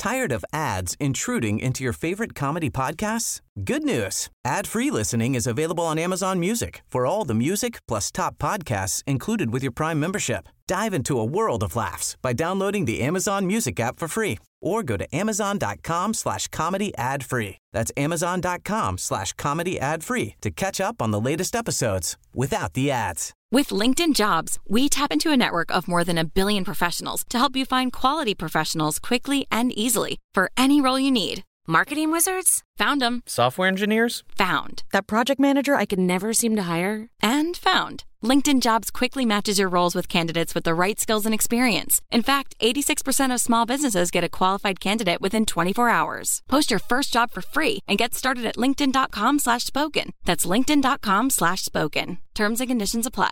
Tired of ads intruding into your favorite comedy podcasts? Good news. Ad-free listening is available on Amazon Music for all the music plus top podcasts included with your Prime membership. Dive into a world of laughs by downloading the Amazon Music app for free or go to amazon.com/comedy ad-free. That's amazon.com/comedy ad-free to catch up on the latest episodes without the ads. With LinkedIn Jobs, we tap into a network of more than 1 billion professionals to help you find quality professionals quickly and easily for any role you need. Marketing wizards? Found them. Software engineers? Found. That project manager I could never seem to hire? And found. LinkedIn Jobs quickly matches your roles with candidates with the right skills and experience. In fact, 86% of small businesses get a qualified candidate within 24 hours. Post your first job for free and get started at linkedin.com/spoken. That's linkedin.com/spoken. Terms and conditions apply.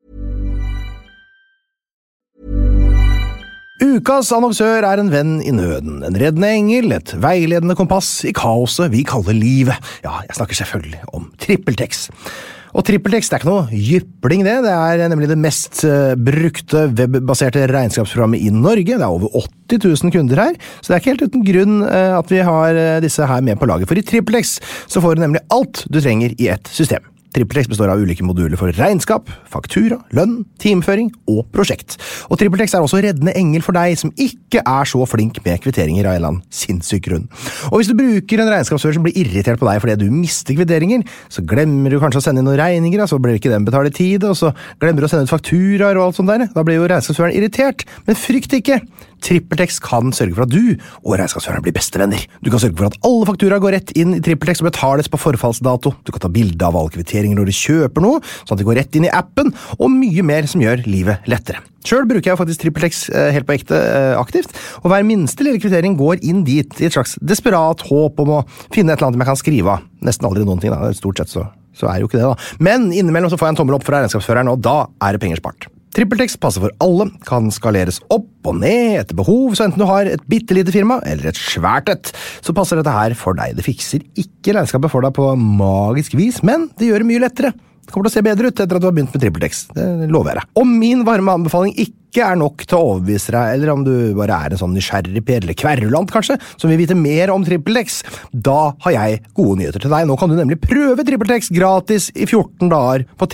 Ukas annonsør en venn I nøden, en reddende engel, et veiledende kompass I kaoset vi kaller livet. Ja, jeg snakker selvfølgelig om TrippelTex. Og TrippelTex ikke noe jypling det nemlig det mest brukte webbaserte regnskapsprogrammet I Norge. Det over 80 000 kunder her, så det ikke helt uten grunn at vi har disse her med på laget. For I TrippelTex så får du nemlig alt du trenger I ett system. TrippelTex består av ulike moduler for regnskap, faktura, lønn, timeføring og prosjekt. Og TrippelTex også reddende engel for deg som ikke så flink med kvitteringer av en eller annen sinnssyk grunn. Og hvis du bruker en regnskapsfører som blir irritert på deg fordi du mister kvitteringer, så glemmer du kanskje å sende inn noen regninger, så blir ikke den betalt I tide, og så glemmer du å sende ut fakturaer og alt sånt der. Da blir jo regnskapsføreren irritert, men frykt ikke! TrippelTex kan sørge for at du og regnskapsføreren blir bestevenner. Du kan sørge for at alle fakturaer går rett inn I TrippelTex og betales på forfallsdato. Du kan ta bilde av alle kvitteringer når du kjøper noe, sånn at det går rett inn I appen, og mye mer som gjør livet lettere. Selv bruker jeg faktisk TrippelTex helt på ekte aktivt, og hver minste lille kvittering går inn dit I et slags desperat håp om å finne et eller annet jeg kan skrive av. Nesten aldri noen ting da, stort sett så jo ikke det da. Men innimellom så får jeg en tommel opp fra regnskapsføreren, og da det penger spart. TrippelTex passer for alle, kan skaleres opp og ned etter behov, så enten du har et bittelite firma eller et svært et, så passer dette her for deg. Det fikser ikke regnskapet for deg på magisk vis, men det gjør det mye lettere. Det kommer til å se bedre ut etter at du har begynt med TrippelTex, det lover jeg deg. Om min varme anbefaling ikke nok til å overbevise deg, eller om du bare en sånn nysgjerrig Per eller kverulant kanskje, som vil vite mer om TrippelTex, da har jeg gode nyheter til deg. Nå kan du nemlig prøve TrippelTex gratis I 14 dager på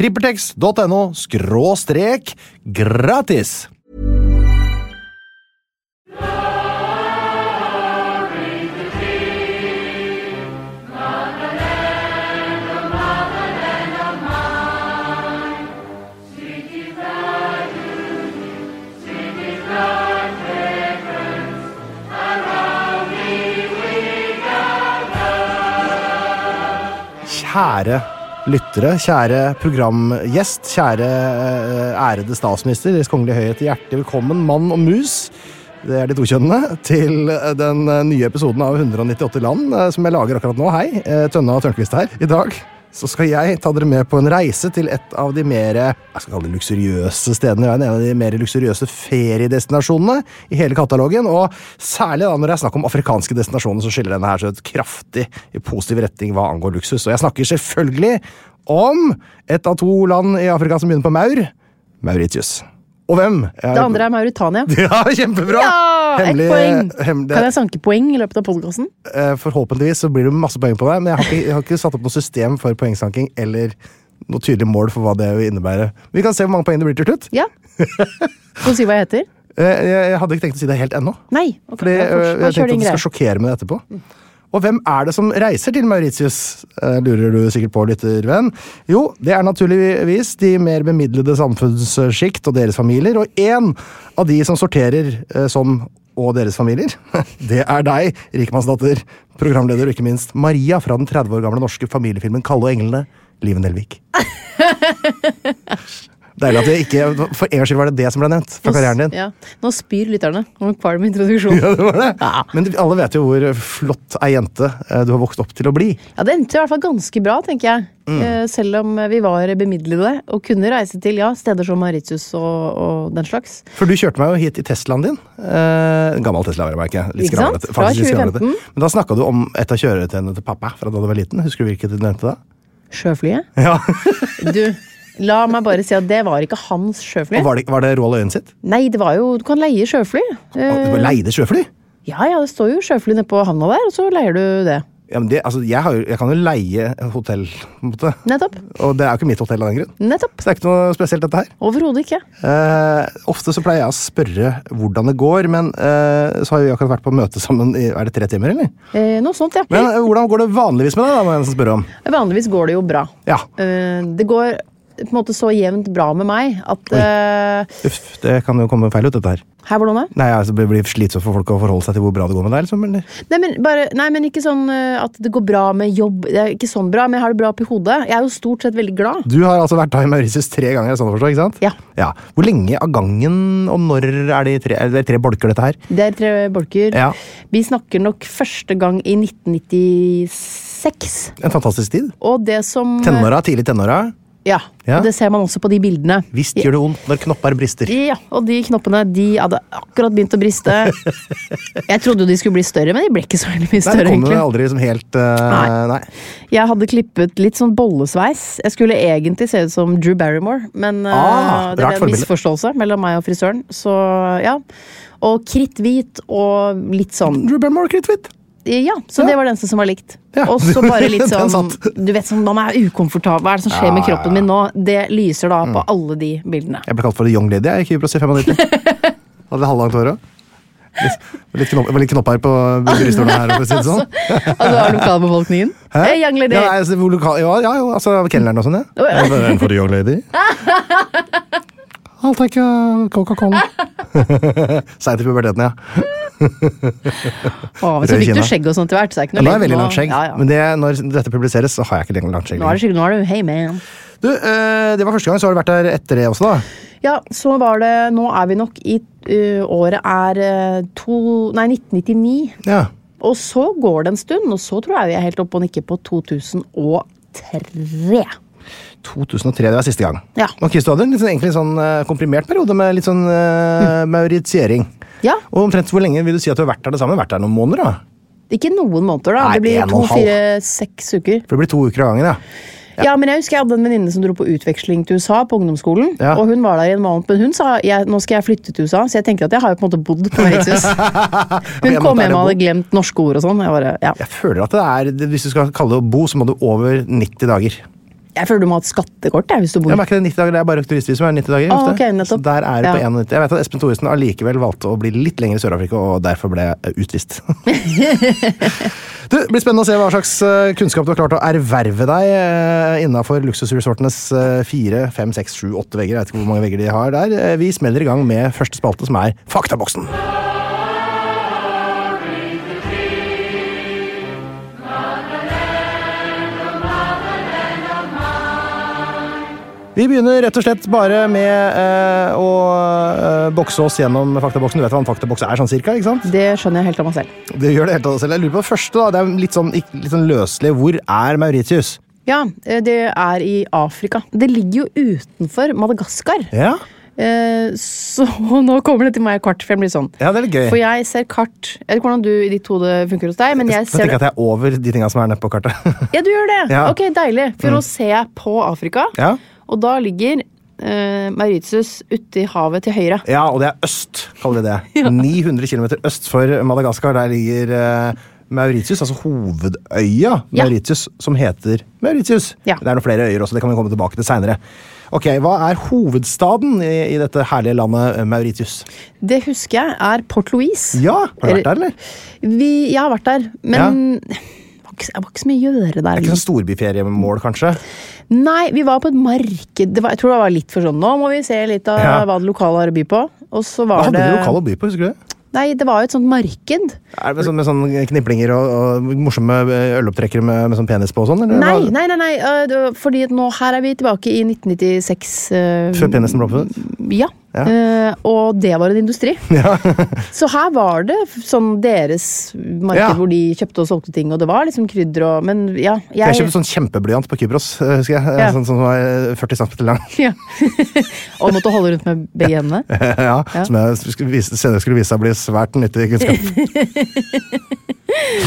trippeltex.no/gratis. Kjære lyttere, kjære programgjest, kjære ærede statsminister, Deres kongelige høyhet, hjertelig velkommen, mann og mus, det de to kjønnene, til den nye episoden av 198 land, som jeg lager akkurat nå. Hei, Tønne og Tørnquist her. I dag så skal jeg ta dere med på en reise til et av de mer, jeg skal kalle det luksuriøse stedene, en av de mer luksuriøse feriedestinasjonene I hele katalogen, og særlig da når jeg snakker om afrikanske destinasjoner, så skiller denne her så et kraftig I positiv retning hva angår luksus. Og jeg snakker selvfølgelig om et av 2 land I Afrika som begynner på Maur, Mauritius. Og hvem? Det andre Mauritania. Ja, kjempebra! Ja, hemmelig, et poeng! Kan jeg sanke poeng I løpet av podcasten? Forhåpentligvis så blir det masse poeng på deg, men jeg har ikke satt opp noe system for poengsanking, eller noe tydelig mål for hva det vil innebære. Vi kan se hvor mange poeng det blir til slutt. Ja. Kan du si hva jeg heter? Jeg hadde ikke tenkt å si det helt ennå. Nei, ok. Fordi jeg tenkte at du skal sjokkere med det etterpå. Og hvem det som reiser til Mauritius, lurer du sikkert på, lyttervenn? Jo, det naturligvis de mer bemidlede samfunnsskikt og deres familier, og en av de som sorterer som og deres familier, det deg, rikmannsdatter, programleder og ikke minst Maria fra den 30 år gamle norske familiefilmen Kalle og Englene, Liven Nelvik. Deilig at det ikke, for en gang skyld var det som ble nevnt fra karrieren din. Ja, nå spyr lytterne om kvalm introduksjon. Ja, det var det. Ja. Men alle vet jo hvor flott jente du har vokst opp til å bli. Ja, det endte I hvert fall ganske bra, tenker jeg. Selv om vi var bemidlede og kunne reise til, steder som Mauritius og den slags. For du kjørte meg jo hit I Teslaen din. En gammel Tesla, var det ikke? Ikke sant? Fra 2015. Men da snakket du om et av kjøretøyene til pappa fra da du var liten. Husker du hvilket du nevnte da? Sjøflyet? Ja. Du... La meg bare si at det var ikke hans sjøfly. Og var det Roald Øyen sitt? Nei, det var jo, du kan leie sjøfly. Du leide sjøfly? Ja, det står jo sjøfly nede på havna der, og så leier du det. Ja, men jeg kan jo leie hotell, på en måte. Nettopp. Og det er jo ikke mitt hotell av den grunn. Nettopp. Så det er ikke noe spesielt dette her. Overhodet ikke. Ofte så pleier jeg å spørre hvordan det går, men så har vi akkurat vært på møte sammen i, er det 3 timer, eller? Noe sånt, ja. Men hvordan går det vanligvis med deg, da, må jeg nesten spørre om? Vanligvis går det jo bra. Ja. Det går på en måte så jevnt bra med meg at Det kan jo komme feil ut, dette her. Her, hvordan da? Nei, altså, det blir slitsomt for folk å forholde seg til hvor bra det går med deg, liksom, eller? Nei, men ikke sånn at det går bra med jobb. Det er ikke sånn bra, men jeg har det bra på hodet. Jeg er jo stort sett veldig glad. Du har altså vært da i Mauritius 3 ganger, sånn å forstå, ikke sant? Ja. Hvor lenge av gangen, og når er det 3 bolker dette her? Det er 3 bolker. Ja. Vi snakker nok første gang i 1996. En fantastisk tid. Og det som... Tidlig tenåra. Ja, og det ser man også på de bildene. Visst gjør det vondt når knoppar brister. Ja, og de knoppene, de hadde akkurat begynt å briste. Jeg trodde jo de skulle bli større, men de ble ikke så veldig mye større, egentlig. Nei, det kommer aldri som helt... Nei. Jeg hadde klippet litt sånn bollesveis. Jeg skulle egentlig se ut som Drew Barrymore, men det ble en misforståelse mellom meg og frisøren. Så, ja. Og kritthvit og litt sånn... Drew Barrymore, kritthvit? Ja, så det var den som var likt. Ja. Og så bare litt sånn, du vet sånn, man er ukomfortabel. Hva er det som skjer med kroppen min nå? Det lyser da på alle de bildene. Jeg ble kalt for the young lady, jeg gikk i Kypros i 95. Hadde halvlangt hår også. Litt knoppar på brystordene her, for å si det sånn. Altså, var lokalbefolkningen? Hey, young lady. Ja, altså kelneren og sånn, ja. En for the young lady. I'll take a Coca-Cola. Seit i puberteten, ja. Så fikk du skjegg og sånt til hvert, så er ikke noe nå er jeg veldig langt skjegg, men når dette publiseres, så har jeg ikke lenger langt skjegg. Nå er det skjegg, nå er du, hey man. Du, det var første gang, så har du vært der etter det også da? Ja, så var det, nå er vi nok i, året er 1999. Ja. Og så går det en stund, og så tror jeg vi er helt oppe og nikker på 2003. 2003, det var siste gang. Ja. Ok, så hadde du egentlig en sånn komprimert periode med litt sånn mauritiering. Ja. Og omtrent hvor lenge vil du si at du har vært der det samme? Vært der noen måneder da? Ikke noen måneder da, det blir 2, 4, 6 uker. For det blir 2 uker av gangen, ja. Ja, men jeg husker jeg hadde en venninne som dro på utveksling til USA på ungdomsskolen, og hun var der i en måned, men hun sa, nå skal jeg flytte til USA, så jeg tenker at jeg har jo på en måte bodd på Mauritius. Hun kom hjem og hadde glemt norske ord og sånn. Jeg føler at det er, hvis du skal kalle det å bo, så må du over 90 dager. Jeg føler du må ha et skattekort, hvis du bor. Ja, men er ikke det 90 dager? Det er bare turistvisum er 90 dager. Okay, nettopp. Så der er det på 91. Jeg vet at Espen Thoresen allikevel valgte å bli litt lenger i Sør-Afrika, og derfor ble utvist. Det blir spennende å se hva slags kunnskap du har klart å erverve deg innenfor luksusresortenes 4, 5, 6, 7, 8 vegger. Jeg vet ikke hvor mange vegger de har der. Vi smeller i gang med første spalte, som er Faktaboksen. Vi begynner rett og slett bare med å bokse oss gjennom faktaboksen. Du vet hva en faktaboks er sånn cirka, ikke sant? Det skjønner jeg helt av meg selv. Det gjør det helt av deg selv. Jeg lurer på det første da, det er litt sånn løselig. Hvor er Mauritius? Ja, det er i Afrika. Det ligger jo utenfor Madagaskar. Ja. Så nå kommer det til meg kart, for jeg blir sånn. Ja, det er litt gøy. For jeg ser kart, jeg vet ikke hvordan du i ditt hode funker hos deg, men jeg ser... Jeg tenker at jeg er over de tingene som er nede på kartet. Ja, du gjør det. Ja. Ok, deilig. For å se på Afrika. Ja. Og da ligger Mauritius ute i havet til høyre. Ja, og det er øst, kaller vi det. Ja. 900 kilometer øst for Madagaskar. Der ligger Mauritius, altså hovedøya Mauritius, som heter Mauritius. Ja. Det er noen flere øyer også, det kan vi komme tilbake til senere. Ok, hva er hovedstaden i dette herlige landet Mauritius? Det husker jeg er Port Louis. Ja, har du vært der, eller? Jeg har vært der, men... Ja. Det var ikke så mye å gjøre der. Det er ikke sånn storbyferiemål, kanskje? Nei, vi var på et marked. Jeg tror det var litt for sånn, nå må vi se litt av hva det lokale har å by på. Og så var hva hadde det lokale å by på, husker du det? Nei, det var jo et sånt marked. Er det med sånn kniplinger og morsomme ølopptrekkere med sånn penis på og sånn? Eller? Nei. Fordi nå her er vi tilbake i 1996. Før penisen ble oppfunnet? Ja. Og det var en industri. Ja. Så her var det sånn deres marked hvor de kjøpte og solgte ting, og det var liksom krydder og... Men ja, jeg kjøpte sånn kjempeblyant på Kypros, husker jeg. Ja. Sånn som var 40 cm lang. Ja. Og måtte holde rundt med begge hendene. Ja, som jeg senere skulle vise seg å bli svært nyttig kunnskap.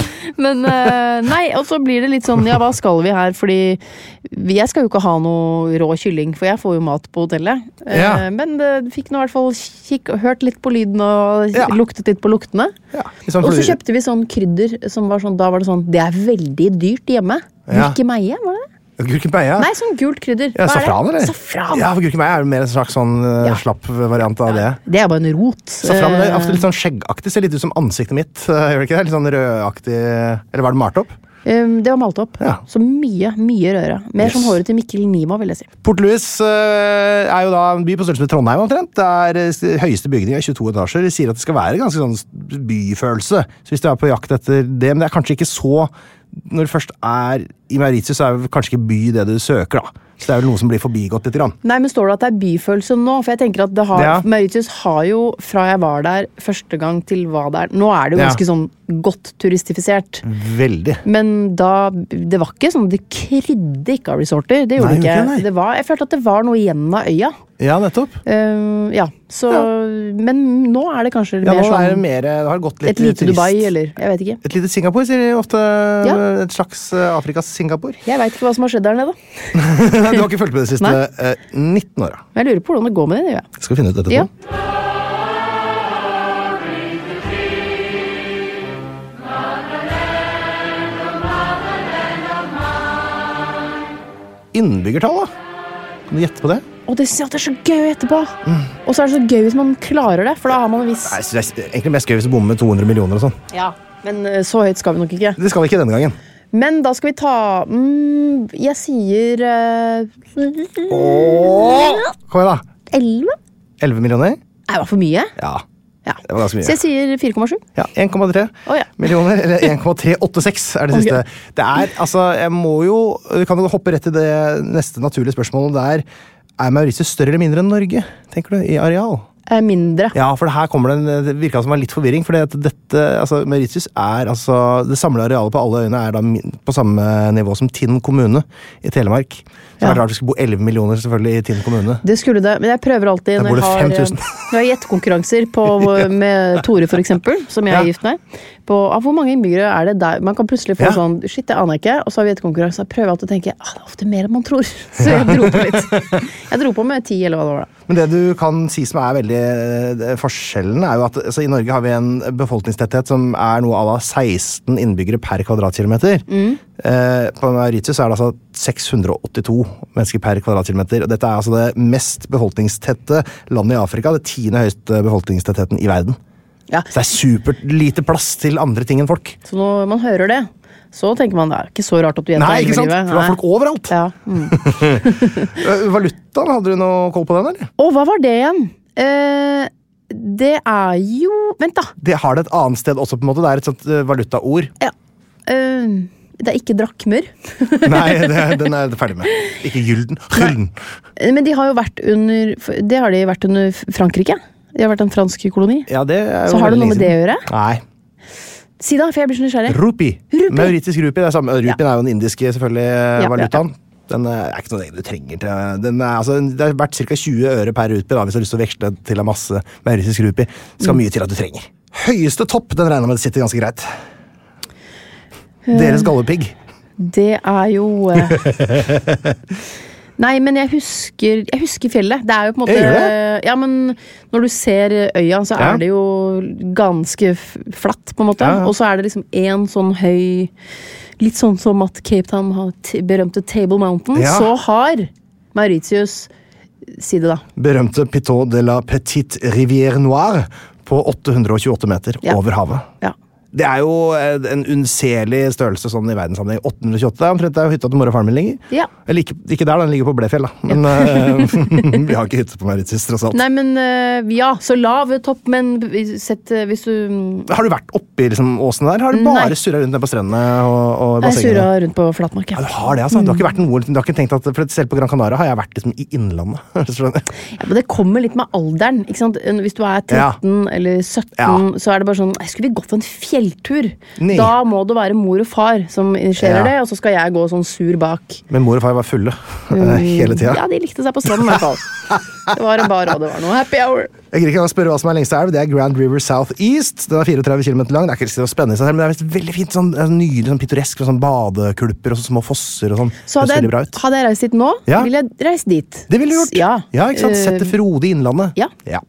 Men nei, og så blir det litt sånn, ja, hva skal vi her? Fordi jeg skal jo ikke ha noe rå kylling, for jeg får jo mat på hotellet. Men fikk nå i hvert fall hørt litt på lyden og luktet litt på luktene. Og så kjøpte vi sånn krydder som var sånn, da var det sånn, det er veldig dyrt hjemme. Gurkemeie, var det? Gurkemeie? Nei, sånn gult krydder. Ja, safran, eller? Safran. Ja, for gurkemeie er jo mer en slags sånn slapp variant av det. Det er bare en rot. Safran er ofte litt sånn skjeggaktig, ser litt ut som ansiktet mitt, gjør det ikke det? Litt sånn rødaktig, eller var det malt opp? Det var malt opp. Så mye røre. Mer som håret til Mikkel Nima, vil jeg si. Port Louis er jo da en by på størrelse med Trondheim omtrent. Det er høyeste bygning av 22 etasjer. De sier at det skal være ganske sånn byfølelse. Så hvis du er på jakt etter det, men det er kanskje ikke så. Når du først er i Mauritius, så er det kanskje ikke by det du søker, da. Så det er vel noe som blir forbigått litt grann. Nei, men står det at det er byfølelse nå? For jeg tenker at Mauritius har jo, fra jeg var der første gang til hva det er, nå er det jo ganske sånn godt turistifisert. Veldig. Men det var ikke sånn, det krydde ikke av resorter, det gjorde det ikke. Jeg følte at det var noe igjen av øya. Ja, nettopp. Men nå er det kanskje mer sånn det har gått litt et lite Dubai, eller jeg vet ikke. Et lite Singapore, sier de ofte. Et slags Afrikas Singapore. Jeg vet ikke hva som har skjedd der nede. Du har ikke fulgt med de siste 19 åra. Jeg lurer på hvordan det går med det. Skal vi finne ut etterpå? Innbyggertall, da? Kan du gjette på det? Og det er så gøy å gjette på. Og så er det så gøy hvis man klarer det, for da har man en viss... Nei, det er egentlig mest gøy hvis du bommer med 200 millioner og sånn. Ja, men så høyt skal vi nok ikke. Det skal vi ikke denne gangen. Men da skal vi ta... jeg sier... Kom igjen da. 11? 11 millioner? Det var for mye. Ja. Det var ganske mye. Så jeg sier 4,7. Ja, 1,3 millioner, eller 1,386 er det siste. Det er, altså, vi kan jo hoppe rett til det neste naturlige spørsmålet der. Er Mauritius større eller mindre enn Norge, tenker du, i areal? Mindre. Ja, for her kommer det virket som var litt forvirring, for Mauritius er, det samlede arealet på alle øyene er da på samme nivå som Tinn kommune i Telemark. Så er det rart det skulle bo 11 millioner selvfølgelig i Tinn kommune. Det skulle det, men jeg prøver alltid når jeg har gjettekonkurranser med Tore for eksempel, som jeg er gift med, på hvor mange innbyggere er det der? Man kan plutselig få sånn, shit, det aner jeg ikke, og så har vi gjettekonkurranse, så jeg prøver alltid å tenke, det er ofte mer enn man tror. Så jeg dro på litt. Jeg dro på med 10 eller hva det var da. Men det du kan si som er veldig forskjellen er jo at i Norge har vi en befolkningstetthet som er noe av 16 innbyggere per kvadratkilometer. På Mauritius er det 682 mennesker per kvadratkilometer. Og dette er det mest befolkningstette landet i Afrika, det 10. høyeste befolkningstettheten i verden. Så det er super lite plass til andre ting enn folk. Så når man hører det, så tenker man det er ikke så rart at du gjentar hele livet. Nei, ikke sant? For det var folk overalt. Valutaen, hadde du noe koll på den, eller? Hva var det igjen? Det er jo... Vent da. Det har det et annet sted også, på en måte. Det er et sånt valutaord. Ja. Det er ikke drakmer. Nei, den er det ferdig med. Ikke gylden. Men de har jo vært under Frankrike. De har vært en fransk koloni. Ja, det er jo så har det noe med det å gjøre? Nei. Si da, for jeg blir så nysgjerrig. Rupi. Mauritisk rupi. Det er samme. Rupien er jo den indiske selvfølgelig valutaen. Den er ikke noe du trenger til. Det har vært ca. 20 øre per rupi da, hvis du har lyst til å veksle til en masse mauritisk rupi. Det skal mye til at du trenger. Høyeste topp, den regner med det sitter ganske greit. Deres gallepigg. Det er jo... Nei, men jeg husker fjellet. Det er jo på en måte... Ja, men når du ser øya, så er det jo ganske flatt, på en måte. Og så er det liksom en sånn høy... Litt sånn som at Cape Town har berømte Table Mountain, så har Mauritius... Si det da. Berømte Pitot de la Petite Rivière Noire på 828 meter over havet. Ja. Det er jo en unnselig størrelse sånn i verdenssammenheng. 828 omtrent er jo hytta til mor og faren min ligger. Ja. Eller ikke der, den ligger på Blefjell da. Men vi har ikke hytte på Mauritius, tross alt. Nei, men så lav topp, men sett hvis du... Har du vært oppe i liksom, åsene der? Har du bare surret rundt ned på strendene og bassengene? Jeg surret rundt på flatmark, ja. Du har det, altså. Du har ikke vært noe, du har ikke tenkt at, for selv på Gran Canaria har jeg vært liksom, i innlandet. Ja, men det kommer litt med alderen, ikke sant? Hvis du er 13 eller 17, så er det bare sånn, skulle vi gått for en fjell veltur. Nei. Da må det være mor og far som initierer det, og så skal jeg gå sånn sur bak. Men mor og far var fulle hele tiden. Ja, de likte seg på stranden i hvert fall. Det var en bar, og det var noe happy hour. Jeg greier ikke å spørre hva som er lengste elv. Det er Grand River Southeast. Den er 34 km lang. Det er ikke så spennende, men det er veldig fint, sånn nydelig, sånn pittoresk, sånn badekulper og så små fosser og sånn. Så hadde jeg reist dit nå, ville jeg reist dit. Det ville du gjort. Ja, ikke sant? Sett det frodig i innlandet. Ja.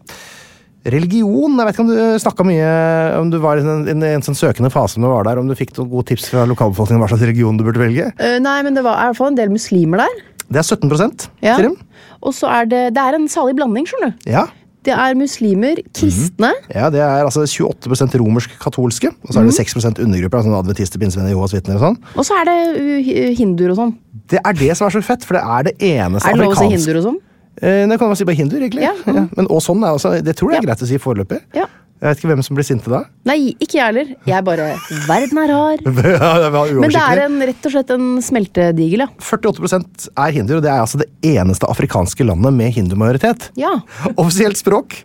Religion, jeg vet ikke om du snakket mye, om du var i en sånn søkende fase når du var der, om du fikk noen gode tips fra lokalbefolkningen hva slags religion du burde velge? Nei, men det var i hvert fall en del muslimer der. Det er 17%, sier de. Og så er det er en salig blanding, skjønner du. Ja. Det er muslimer, kristne. Ja, det er altså 28% romersk-katolske, og så er det 6% undergrupper, altså adventister, pinsevenner, Jehovas vitner og sånn. Og så er det hinduer og sånn. Det er det som er så fett, for det er det eneste afrikanske. Er det lov å si hinduer og sånn? Det kan man si bare hinduer, egentlig. Ja. Men og sånn er også, det tror jeg er greit å si foreløpig. Ja. Jeg vet ikke hvem som blir sinte da. Nei, ikke jeg heller. Jeg bare, verden er rar. Men det er rett og slett en smeltedigel, ja. 48% er hinduer, og det er altså det eneste afrikanske landet med hindumajoritet. Ja. Offisielt språk?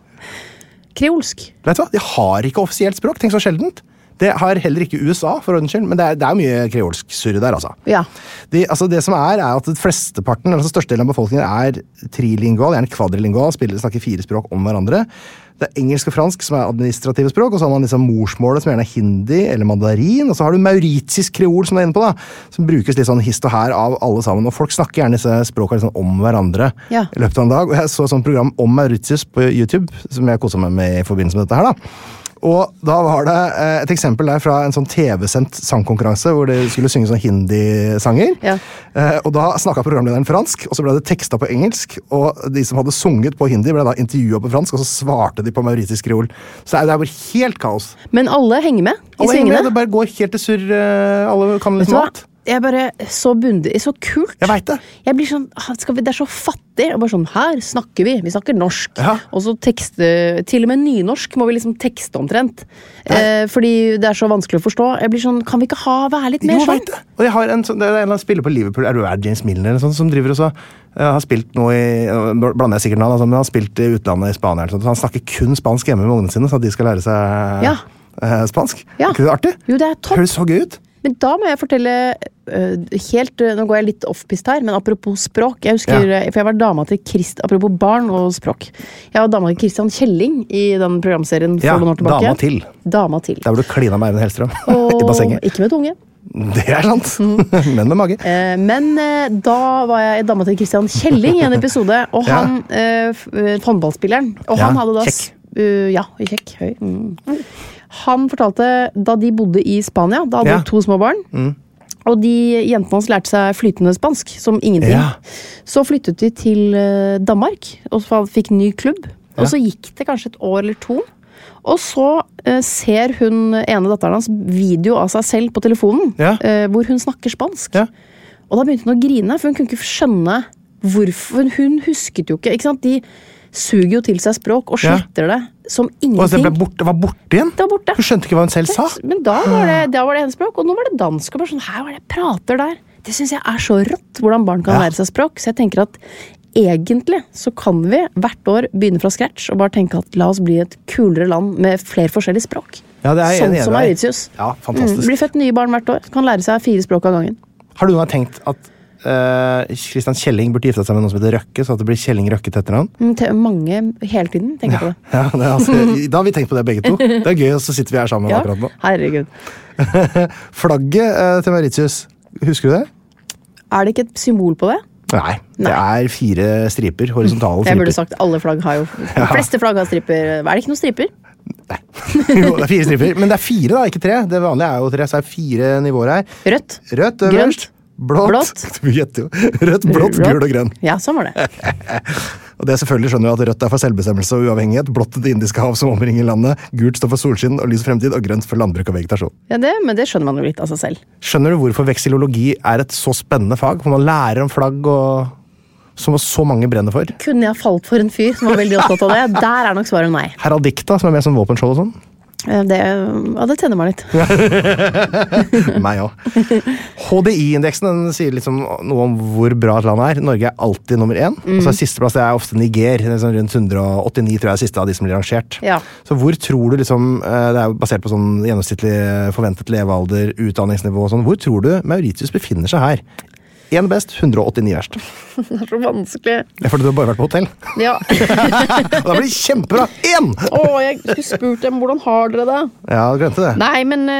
Kreolsk. Vet du hva? De har ikke offisielt språk, tenk så sjeldent. Det har heller ikke USA, for ordens skyld, men det er mye kreolsk surre der, altså. Ja. Det som er at flesteparten, altså størstedelen av befolkningen er trilingual, gjerne kvadrilingual, snakker 4 språk om hverandre. Det er engelsk og fransk som er administrative språk, og så har man liksom morsmålet som gjerne er hindi eller mandarin, og så har du mauritisk kreol som du er inne på da, som brukes litt sånn hist og her av alle sammen, og folk snakker gjerne disse språkene liksom om hverandre i løpet av en dag, og jeg så et sånt program om Mauritius på YouTube, som jeg koset meg med i forbindelse med dette her da. Og da var det et eksempel der fra en sånn TV-sendt sangkonkurranse hvor de skulle synge sånn hindi-sanger. Ja. Og da snakket programlederen fransk, og så ble det tekstet på engelsk, og de som hadde sunget på hindi ble da intervjuet på fransk, og så svarte de på mauritisk kreol. Så det er bare helt kaos. Men alle henger med i alle svingene? Det bare går helt til surr, alle kan liksom alt. Jeg bare, så bundig, så kult. Jeg vet det. Jeg blir sånn, det er så fattig, og bare sånn, her snakker vi snakker norsk. Ja. Og så til og med nynorsk må vi liksom tekste omtrent. Fordi det er så vanskelig å forstå. Jeg blir sånn, kan vi ikke være litt mer sånn? Og jeg har det er en eller annen spiller på Liverpool, er det James Milner eller sånn, som driver og så har spilt noe blander jeg sikkert nå, men han har spilt i utlandet i Spania, så han snakker kun spansk hjemme med ungene sine, så at de skal lære seg spansk. Ja. Er ikke det artig? Jo, det er topp. Høres så gøy ut. Men da må jeg fortelle nå går jeg litt off-pist her, men apropos språk, jeg husker, for jeg var dama til apropos barn og språk, jeg var dama til Christian Kjelling i den programserien for noen år tilbake. Dama til. Der hvor du klina med Eivind Hellstrøm i bassenget. Ikke med tunge. Det er sant, men med mage. Men da var jeg dama til Christian Kjelling i en episode, og han, håndballspilleren, og han hadde da... Kjekk. Kjekk, høy. Han fortalte, da de bodde i Spania, da hadde de 2 små barn, og de jentene hans lærte seg flytende spansk, som ingenting. Så flyttet de til Danmark, og fikk ny klubb, og så gikk det kanskje et år eller 2, og så ser hun ene datteren hans video av seg selv på telefonen, hvor hun snakker spansk. Og da begynte hun å grine, for hun kunne ikke skjønne hvorfor. Hun husket jo ikke sant? De suger jo til seg språk og sletter det som ingenting. Og det var borte igjen? Det var borte. Hun skjønte ikke hva hun selv sa? Men da var det hennes språk, og nå var det dansk, og bare sånn, her var det jeg prater der. Det synes jeg er så rått, hvordan barn kan lære seg språk, så jeg tenker at egentlig så kan vi hvert år begynne fra scratch, og bare tenke at la oss bli et kulere land med flere forskjellige språk. Ja, det er sånn som Mauritius. Ja, fantastisk. Blir født nye barn hvert år, kan lære seg 4 språk av gangen. Har du noen tenkt at Christian Kjelling burde gifte seg med noen som heter Røkke, så at det blir Kjelling Røkke til etternavn? Mange hele tiden tenker på det. Ja, da har vi tenkt på det begge to. Det er gøy, og så sitter vi her sammen akkurat nå. Herregud. Flagget til Mauritius, husker du det? Er det ikke et symbol på det? Nei, det er 4 striper, horisontale striper. Jeg burde sagt, alle flagg har jo, de fleste flagg har striper. Er det ikke noen striper? Nei, jo, det er 4 striper, men det er 4 da, ikke 3. Det vanlige er jo 3, så er 4 nivåer her. Rødt, grønt, blått. Du gjetter jo. Rødt, blått, gul og grønn. Ja, sånn var det. Og det selvfølgelig skjønner vi at rødt er for selvbestemmelse og uavhengighet, blått det indiske hav som omringer landet, gult står for solskinn og lys og fremtid, og grønt for landbruk og vegetasjon. Ja, men det skjønner man jo litt av seg selv. Skjønner du hvorfor veksilologi er et så spennende fag? Hvor man lærer om flagg og som så mange brenner for? Kunne jeg falt for en fyr som var veldig opptatt av det? Der er nok svaret nei. Heraldikta, som er med som våpenskjold og sånn? Det tenner meg litt. Meg også. HDI-indeksen den sier liksom noe om hvor bra et land er. Norge er alltid nummer 1. Og så er sisteplass det er ofte Niger. Det er sånn rundt 189 tror jeg er siste av de som blir rangert. Ja. Så hvor tror du liksom, det er jo basert på sånn gjennomsnittlig forventet levealder, utdanningsnivå og sånn, hvor tror du Mauritius befinner seg her? 1 best, 189 verst. Det er så vanskelig. Det er fordi du har bare vært på hotell. Ja. Og da blir det kjempebra. 1! Jeg skulle spurt dem, hvordan har dere det? Ja, du glemte det. Nei, men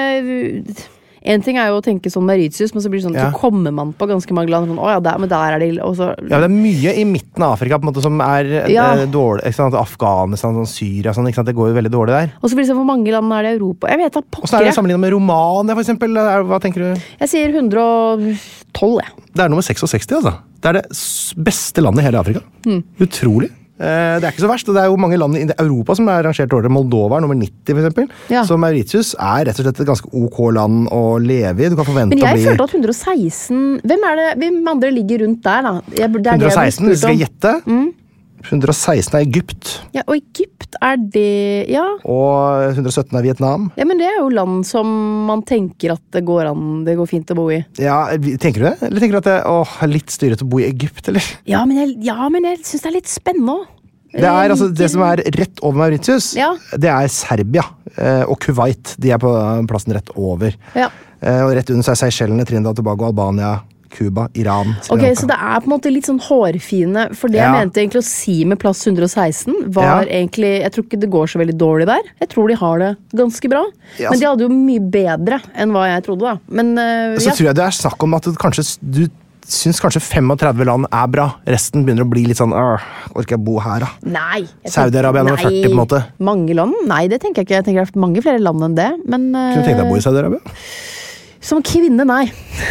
en ting er jo å tenke sånn Mauritius, men så blir det sånn, så kommer man på ganske mange land, sånn, men der er det, og så... Ja, det er mye i midten av Afrika, på en måte, som er dårlig, ikke sant? Afghanistan, sånn, Syria, sånn, ikke sant? Det går jo veldig dårlig der. Og så blir det sånn, hvor mange land er det i Europa? Jeg vet da, pokker. Og så er det sammenlignet med Romania, for eksempel. Hva tenker du? Jeg sier 112, jeg. Det er nummer 66, altså. Det er det beste landet i hele Afrika. Utrolig. Det er ikke så verst, og det er jo mange land i Europa som er rangert dårligere. Moldova er nummer 90, for eksempel. Ja. Så Mauritius er rett og slett et ganske ok land å leve i. Du kan forvente å bli... Men jeg følte at 116... Hvem andre ligger rundt der, da? 116, hvis vi skal gjette. 116 er Egypt. Ja, og Egypt er det... Ja. Og 117 er Vietnam. Ja, men det er jo land som man tenker at det går fint å bo i. Ja, tenker du det? Eller tenker du at det er litt styrete å bo i Egypt, eller? Ja, men jeg synes det er litt spennende også. Det er altså det som er rett over Mauritius, det er Serbia og Kuwait. De er på plassen rett over. Ja. Og rett under så er Seychellene, Trinidad og Tobago, Albania, Cuba, Iran, Sri Lanka. Ok, så det er på en måte litt sånn hårfine, for det jeg mente egentlig å si med plass 116 var egentlig, jeg tror ikke det går så veldig dårlig der. Jeg tror de har det ganske bra. Ja, men de hadde jo mye bedre enn hva jeg trodde da. Men, så tror jeg det er snakk om at du syns kanskje 35 land er bra. Resten begynner å bli litt sånn orker jeg bo her, da? Nei. Saudi-Arabia nummer 40, på en måte. Mange land? Nei, det tenker jeg ikke. Jeg tenker det er mange flere land enn det. Men, kunne du tenke deg å bo i Saudi-Arabia? Som kvinne, nei.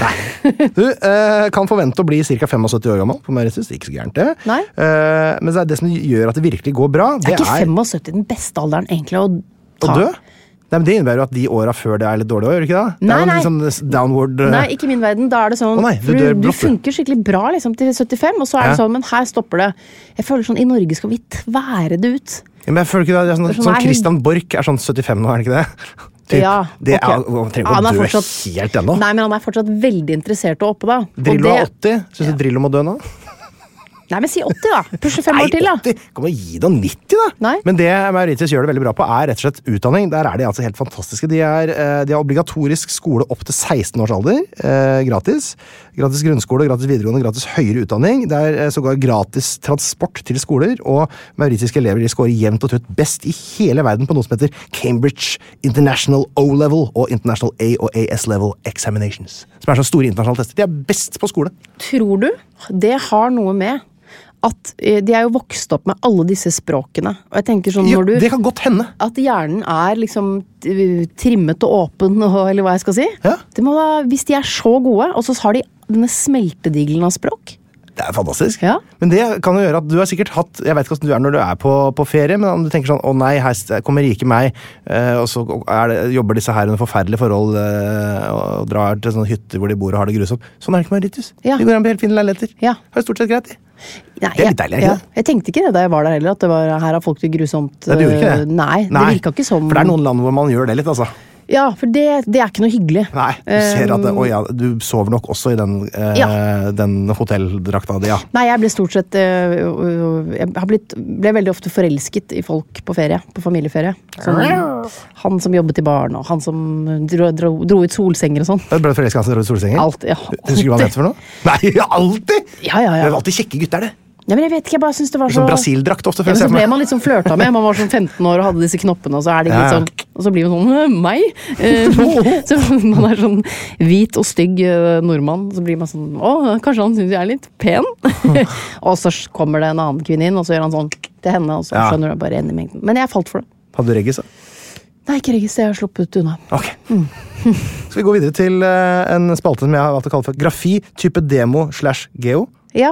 Du kan forvente å bli ca. 75 år gammel på Mauritius. Det er ikke så gærent, det. Nei. Men det er det som gjør at det virkelig går bra. Det er ikke 75 den beste alderen, egentlig, å ta. Å dø? Nei, men det innebærer jo at de åra før det er litt dårlig, gjør det ikke det? Nei. Liksom downward... Nei, ikke i min verden. Da er det sånn, du funker skikkelig bra liksom, til 75, og så er det sånn, men her stopper det. Jeg føler sånn, i Norge skal vi tvære det ut. Ja, men jeg føler ikke det. Sånn Christian Borch er sånn 75 nå, er det ikke det? Typ. Ja, okay. Han trenger ikke å dø helt ennå. Nei, men han er fortsatt veldig interessert og oppe da. Drillo er 80. Synes du Drillo må dø nå? Nei, men si 80 da. Pushe 5 år til da. 80. Kan man gi det 90 da? Nei. Men det Mauritius gjør det veldig bra på er rett og slett utdanning. Der er de altså helt fantastiske. De har obligatorisk skole opp til 16 års alder. Gratis. Gratis grunnskole, gratis videregående, gratis høyere utdanning. Det er sågar gratis transport til skoler. Og mauritiske elever de scorer jevnt og trutt best i hele verden på noe som heter Cambridge International O-Level og International A og AS-Level Examinations. Som er så store internasjonale tester. De er best på skole. Tror du det har noe med at de er jo vokst opp med alle disse språkene. Og jeg tenker sånn når du... det kan godt hende. At hjernen er liksom trimmet og åpen, eller hva jeg skal si. Ja. Det må da, hvis de er så gode, og så har de denne smeltedigelen av språk. Det er fantastisk. Ja. Men det kan jo gjøre at du har sikkert hatt, jeg vet ikke hvordan du er når du er på ferie, men om du tenker sånn, å nei, her kommer rike meg, og så jobber disse her under forferdelige forhold, og drar til sånne hytter hvor de bor og har det grusomt. Sånn er det ikke Mauritius. Ja. De går an på helt fine leiligheter. Ja. Har stort sett greit. Nei, det er litt deilig, ikke? Ja. Jeg tenkte ikke det da jeg var der heller, at her har folk det grusomt. Nei, det gjorde ikke det. Nei, det virka ikke som... For det er noen land hvor man gjør det litt, altså. Ja, for det er ikke noe hyggelig. Nei, du ser at du sover nok også i den hotelldrakta di, ja. Nei, jeg ble stort sett ble veldig ofte forelsket i folk på ferie, på familieferie. Sånn, han som jobbet i baren, og han som dro ut solsenger og sånn. Ble du forelsket han som dro ut solsenger? Alltid, ja. Husker du hva han heter for noe? Nei, alltid! Ja. Det er alltid kjekke gutter, det. Ja, men jeg vet ikke, jeg bare synes det var så... Sånn Brasil-drakt ofte. Ja, men så ble man litt sånn flørta med. Man var sånn 15 år og hadde disse knoppene, og så er det litt sånn... Og så blir man sånn, meg? Så man er sånn hvit og stygg nordmann, så blir man sånn, kanskje han synes jeg er litt pen? Og så kommer det en annen kvinne inn, og så gjør han sånn til henne, og så skjønner du bare en i mengden. Men jeg falt for det. Hadde du reggis, da? Nei, ikke reggis, jeg har sluppet unna. Ok. Skal vi gå videre til en spalte som jeg har valgt å kalle for Grafi, type demo/geo? Ja.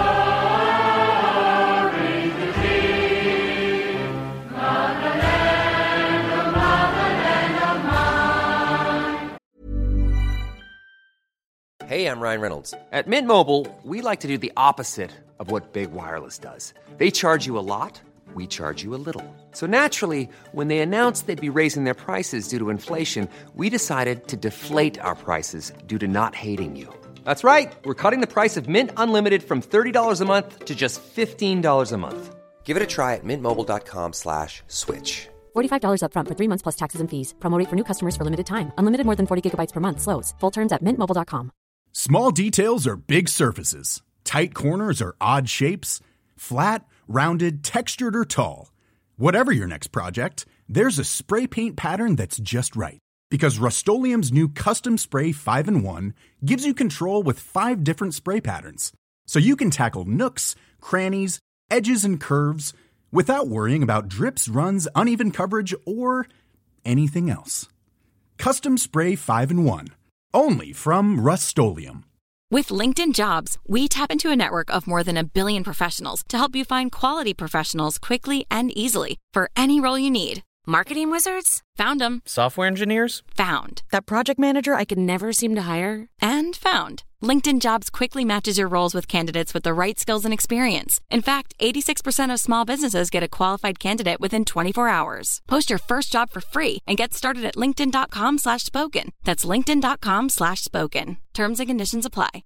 Hey, I'm Ryan Reynolds. At Mint Mobile, we like to do the opposite of what Big Wireless does. They charge you a lot, we charge you a little. So naturally, when they announced they'd be raising their prices due to inflation, we decided to deflate our prices due to not hating you. That's right. We're cutting the price of Mint Unlimited from $30 a month to just $15 a month. Give it a try at mintmobile.com/switch. $45 up front for 3 months plus taxes and fees. Promo rate for new customers for limited time. Unlimited more than 40 gigabytes per month. Slows full terms at mintmobile.com. Small details are big surfaces. Tight corners are odd shapes. Flat, rounded, textured, or tall. Whatever your next project, there's a spray paint pattern that's just right. Because Rust-Oleum's new Custom Spray 5-in-1 gives you control with 5 different spray patterns. So you can tackle nooks, crannies, edges, and curves without worrying about drips, runs, uneven coverage, or anything else. Custom Spray 5-in-1. Only from Rust-Oleum. With LinkedIn Jobs, we tap into a network of more than 1 billion professionals to help you find quality professionals quickly and easily for any role you need. Marketing wizards? Found them. Software engineers? Found. That project manager I could never seem to hire? And found. LinkedIn Jobs quickly matches your roles with candidates with the right skills and experience. In fact, 86% of small businesses get a qualified candidate within 24 hours. Post your first job for free and get started at linkedin.com/spoken. That's linkedin.com/spoken. Terms and conditions apply.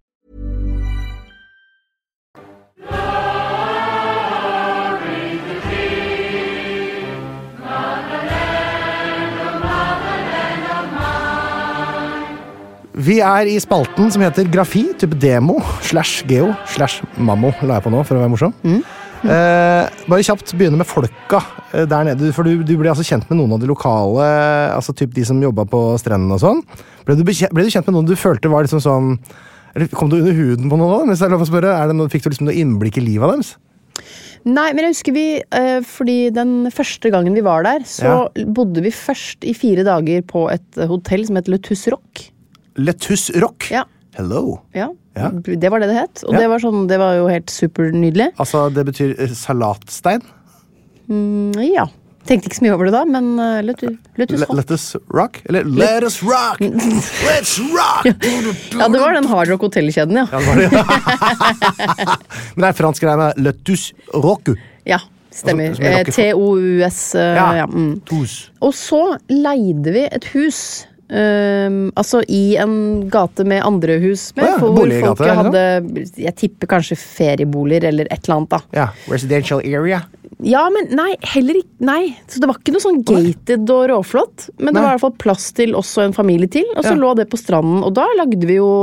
Vi I spalten som heter Grafi, type demo, /geo/mammo, la jeg på nå for å være morsom. Bare kjapt begynne med folka der nede, for du ble altså kjent med noen av de lokale, altså typ de som jobbet på strenden og sånn. Ble du kjent med noen du følte var liksom sånn, eller kom du under huden på noen da, hvis jeg lov å spørre, fikk du liksom noe innblikk I livet av deres? Nei, men jeg husker fordi den første gangen vi var der, så bodde vi først I 4 dager på et hotell som heter Le Tusse Rock. Le Tusse Rock? Ja. Hello. Ja, det var det het, og det var jo helt supernydelig. Altså, det betyr salatstein? Ja. Tenkte ikke så mye over det da, men let us rock? Eller let us rock! Let's rock! Ja, det var den Hard Rock hotellkjeden, ja. Ja, det var det. Men det fransk greie med le tusse rock. Ja, stemmer. T-O-U-S. Ja. Og så leide vi et hus, altså I en gate med andre hus med, hvor folk hadde, jeg tipper kanskje ferieboliger eller et eller annet da. Ja, residential area. Ja, men heller ikke, så det var ikke noe sånn gated og råflott, men det var I hvert fall plass til også en familie til, og så lå det på stranden, og da lagde vi jo,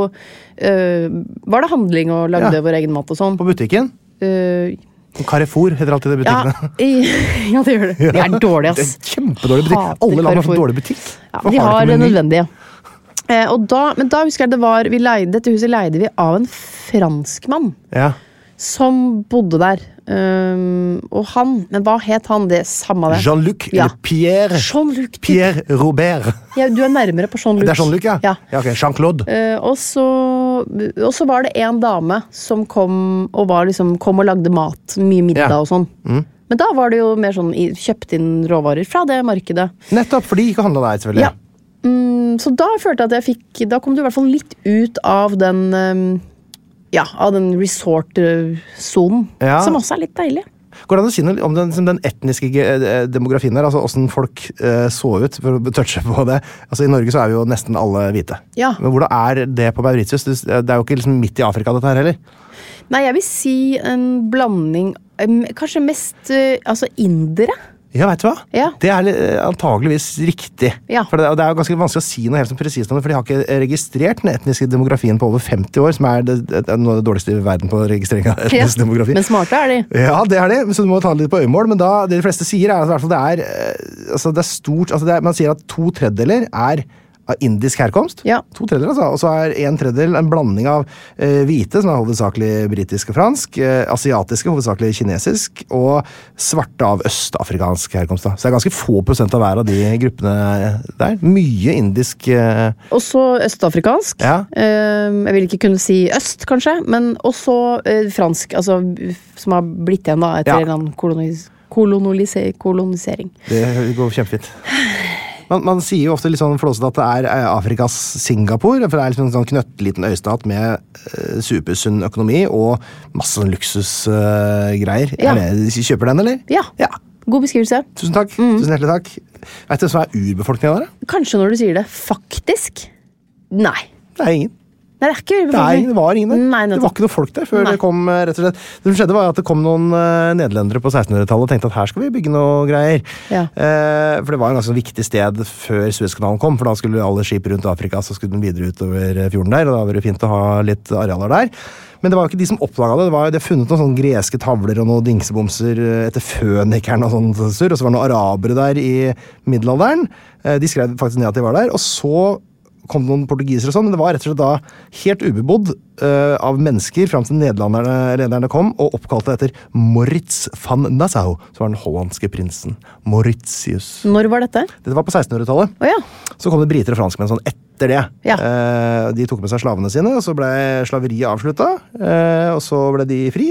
var det handling og lagde vår egen mat og sånn. På butikken? Carrefour heter alltid det butikkene. Ja, det gjør det. De dårlige, ass. Det kjempedårlig butikk. Alle land har fått dårlig butikk. Ja, de har det nødvendige. Men da husker jeg dette huset leide vi av en franskmann som bodde der. Og han, men hva het han? Det samme det. Jean-Luc eller Pierre? Jean-Luc. Pierre Robert. Ja, du nærmere på Jean-Luc. Det Jean-Luc, ja. Ok, Jean-Claude. Og så var det en dame som kom og lagde mat, mye middag og sånn. Men da var det jo mer sånn, kjøpt inn råvarer fra det markedet. Nettopp, for de ikke handlet der, selvfølgelig. Ja. Så da følte jeg at da kom du I hvert fall litt ut av den resort-zonen, som også litt deilig. Går det an å si noe om den etniske demografien der, altså hvordan folk så ut, for å touche på det? Altså I Norge så vi jo nesten alle hvite. Ja. Men hvordan det på Mauritius? Det jo ikke liksom midt I Afrika dette her heller. Nei, jeg vil si en blanding, kanskje mest indere. Ja, vet du hva? Ja. Det antageligvis riktig. Ja. For det jo ganske vanskelig å si noe helt som presist om det, for de har ikke registrert den etniske demografien på over 50 år, som noe av det dårligste I verden på registrering av etnisk demografi. Men smarte de. Ja, det de, så du må ta det litt på øyemål, men da, det de fleste sier at I hvert fall det stort, man sier at 2/3 av indisk herkomst. Ja. 2/3, altså. Og så 1/3 en blanding av hvite, som hovedsakelig britisk og fransk, asiatiske, hovedsakelig kinesisk, og svarte av østafrikansk herkomst. Da. Så det ganske få prosent av hver av de gruppene der. Mye indisk. Også østafrikansk. Ja. Jeg vil ikke kunne si øst, kanskje, men også fransk, altså, som har blitt igjen da, etter en kolonisering. Det går kjempefint. Man sier jo ofte litt sånn flåsete at det Afrikas Singapore, for det liksom en sånn knøtteliten øystat med supersunn økonomi og masse sånn luksusgreier. Kjøper den, eller? Ja. God beskrivelse. Tusen takk. Tusen hjertelig takk. Vet du hva urbefolkningen der? Kanskje når du sier det. Faktisk? Nei. Det ingen. Nei, det ikke urbefolkning. Det var ingen der. Nei, det var ikke noe folk der før det kom, rett og slett. Det som skjedde var at det kom noen nederlendere på 1600-tallet og tenkte at her skal vi bygge noe greier. Ja. For det var en ganske viktig sted før Suezkanalen kom, for da skulle alle skip rundt Afrika, så skulle den videre utover fjorden der, og da var det fint å ha litt arealer der. Men det var jo ikke de som oppdaget det. Det var funnet noen sånne greske tavler og noen dingsebomser etter fønikeren og sånt surr, og så var det noen arabere der i middelalderen. De skrev faktisk ned at de var der, og så kom det noen portugiser og sånn, men det var rett og slett da helt ubebodd av mennesker frem til nederlanderne kom og oppkalte etter Moritz van Nassau, som var den hollandske prinsen. Mauritius. Når var dette? Det var på 1600-tallet. Ja. Så kom det briter og franskmenn sånn etter det. Ja. De tok med seg slavene sine, og så ble slaveriet avsluttet, og så ble de fri,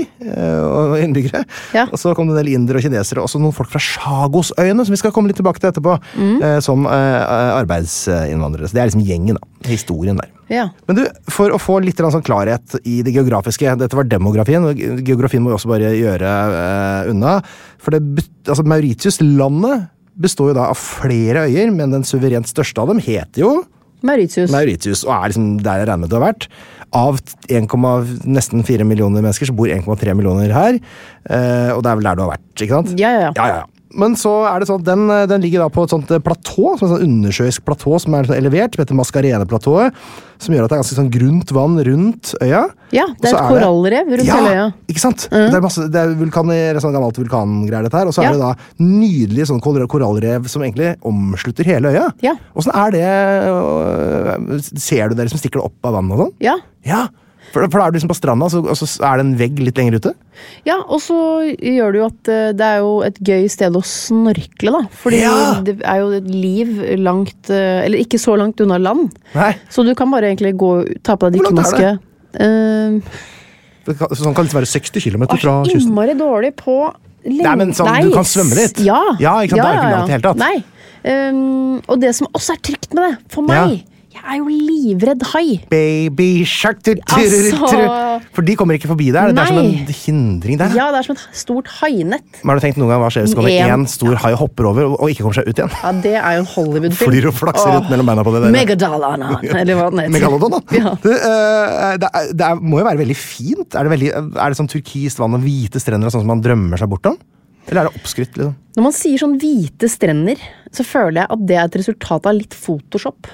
og innbyggere. Ja. Og så kom det en del indere og kinesere, og så noen folk fra Chagosøyene, som vi skal komme litt tilbake til etterpå, som arbeidsinnvandrere. Så det liksom gjengen, da. Historien der. Ja. Men du, for å få litt sånn klarhet i det geografiske, dette var demografien, og geografien må vi også bare gjøre unna, for altså Mauritius-landet består jo da av flere øyer, men den suverent største av dem heter jo Mauritius, og liksom der jeg regner med det har vært. Av nesten 4 millioner mennesker, så bor 1,3 millioner her, og det vel der du har vært, ikke sant? Ja. Men så det sånn at den ligger da på et sånt platå, som sånn undersjøisk platå som sånn elevert, som heter Mascarene-platået, som gjør at det ganske sånn grunt vann rundt øya. Ja, det et korallrev rundt hele øya. Ikke sant? Det sånn gammelt vulkangreier dette her, og så det da nydelige sånn korallrev som egentlig omslutter hele øya. Ja. Hvordan det? Ser du det som stikker det opp av vannet og sånn? Ja. For da du liksom på stranda, og så det en vegg litt lenger ute? Ja, og så gjør det jo at det jo et gøy sted å snorkle, da. Fordi det jo et liv langt, eller ikke så langt unna land. Nei. Så du kan bare egentlig ta på deg dykkemaske. Sånn kan det være 60 kilometer fra kysten. Innmari dårlig på Nei, men sånn, du kan svømme litt. Ja, ikke sant? Det ikke langt i hele tatt. Nei. Og det som også trygt med det, for meg, jeg jo livredd hai. Baby shark. For de kommer ikke forbi der. Det som en hindring der. Ja, det som et stort hainett. Men har du tenkt noen gang hva skjer hvis det kommer en stor hai og hopper over og ikke kommer seg ut igjen? Ja, det jo en Hollywood-film. Flyr og flakser ut mellom beina på det der. Megadalana, eller hva den heter. Megalodon, da. Det må jo være veldig fint. Det sånn turkist vann og hvite strender sånn som man drømmer seg bort om? Eller det oppskrytt, liksom? Når man sier sånn hvite strender, så føler jeg at det et resultat av litt Photoshop.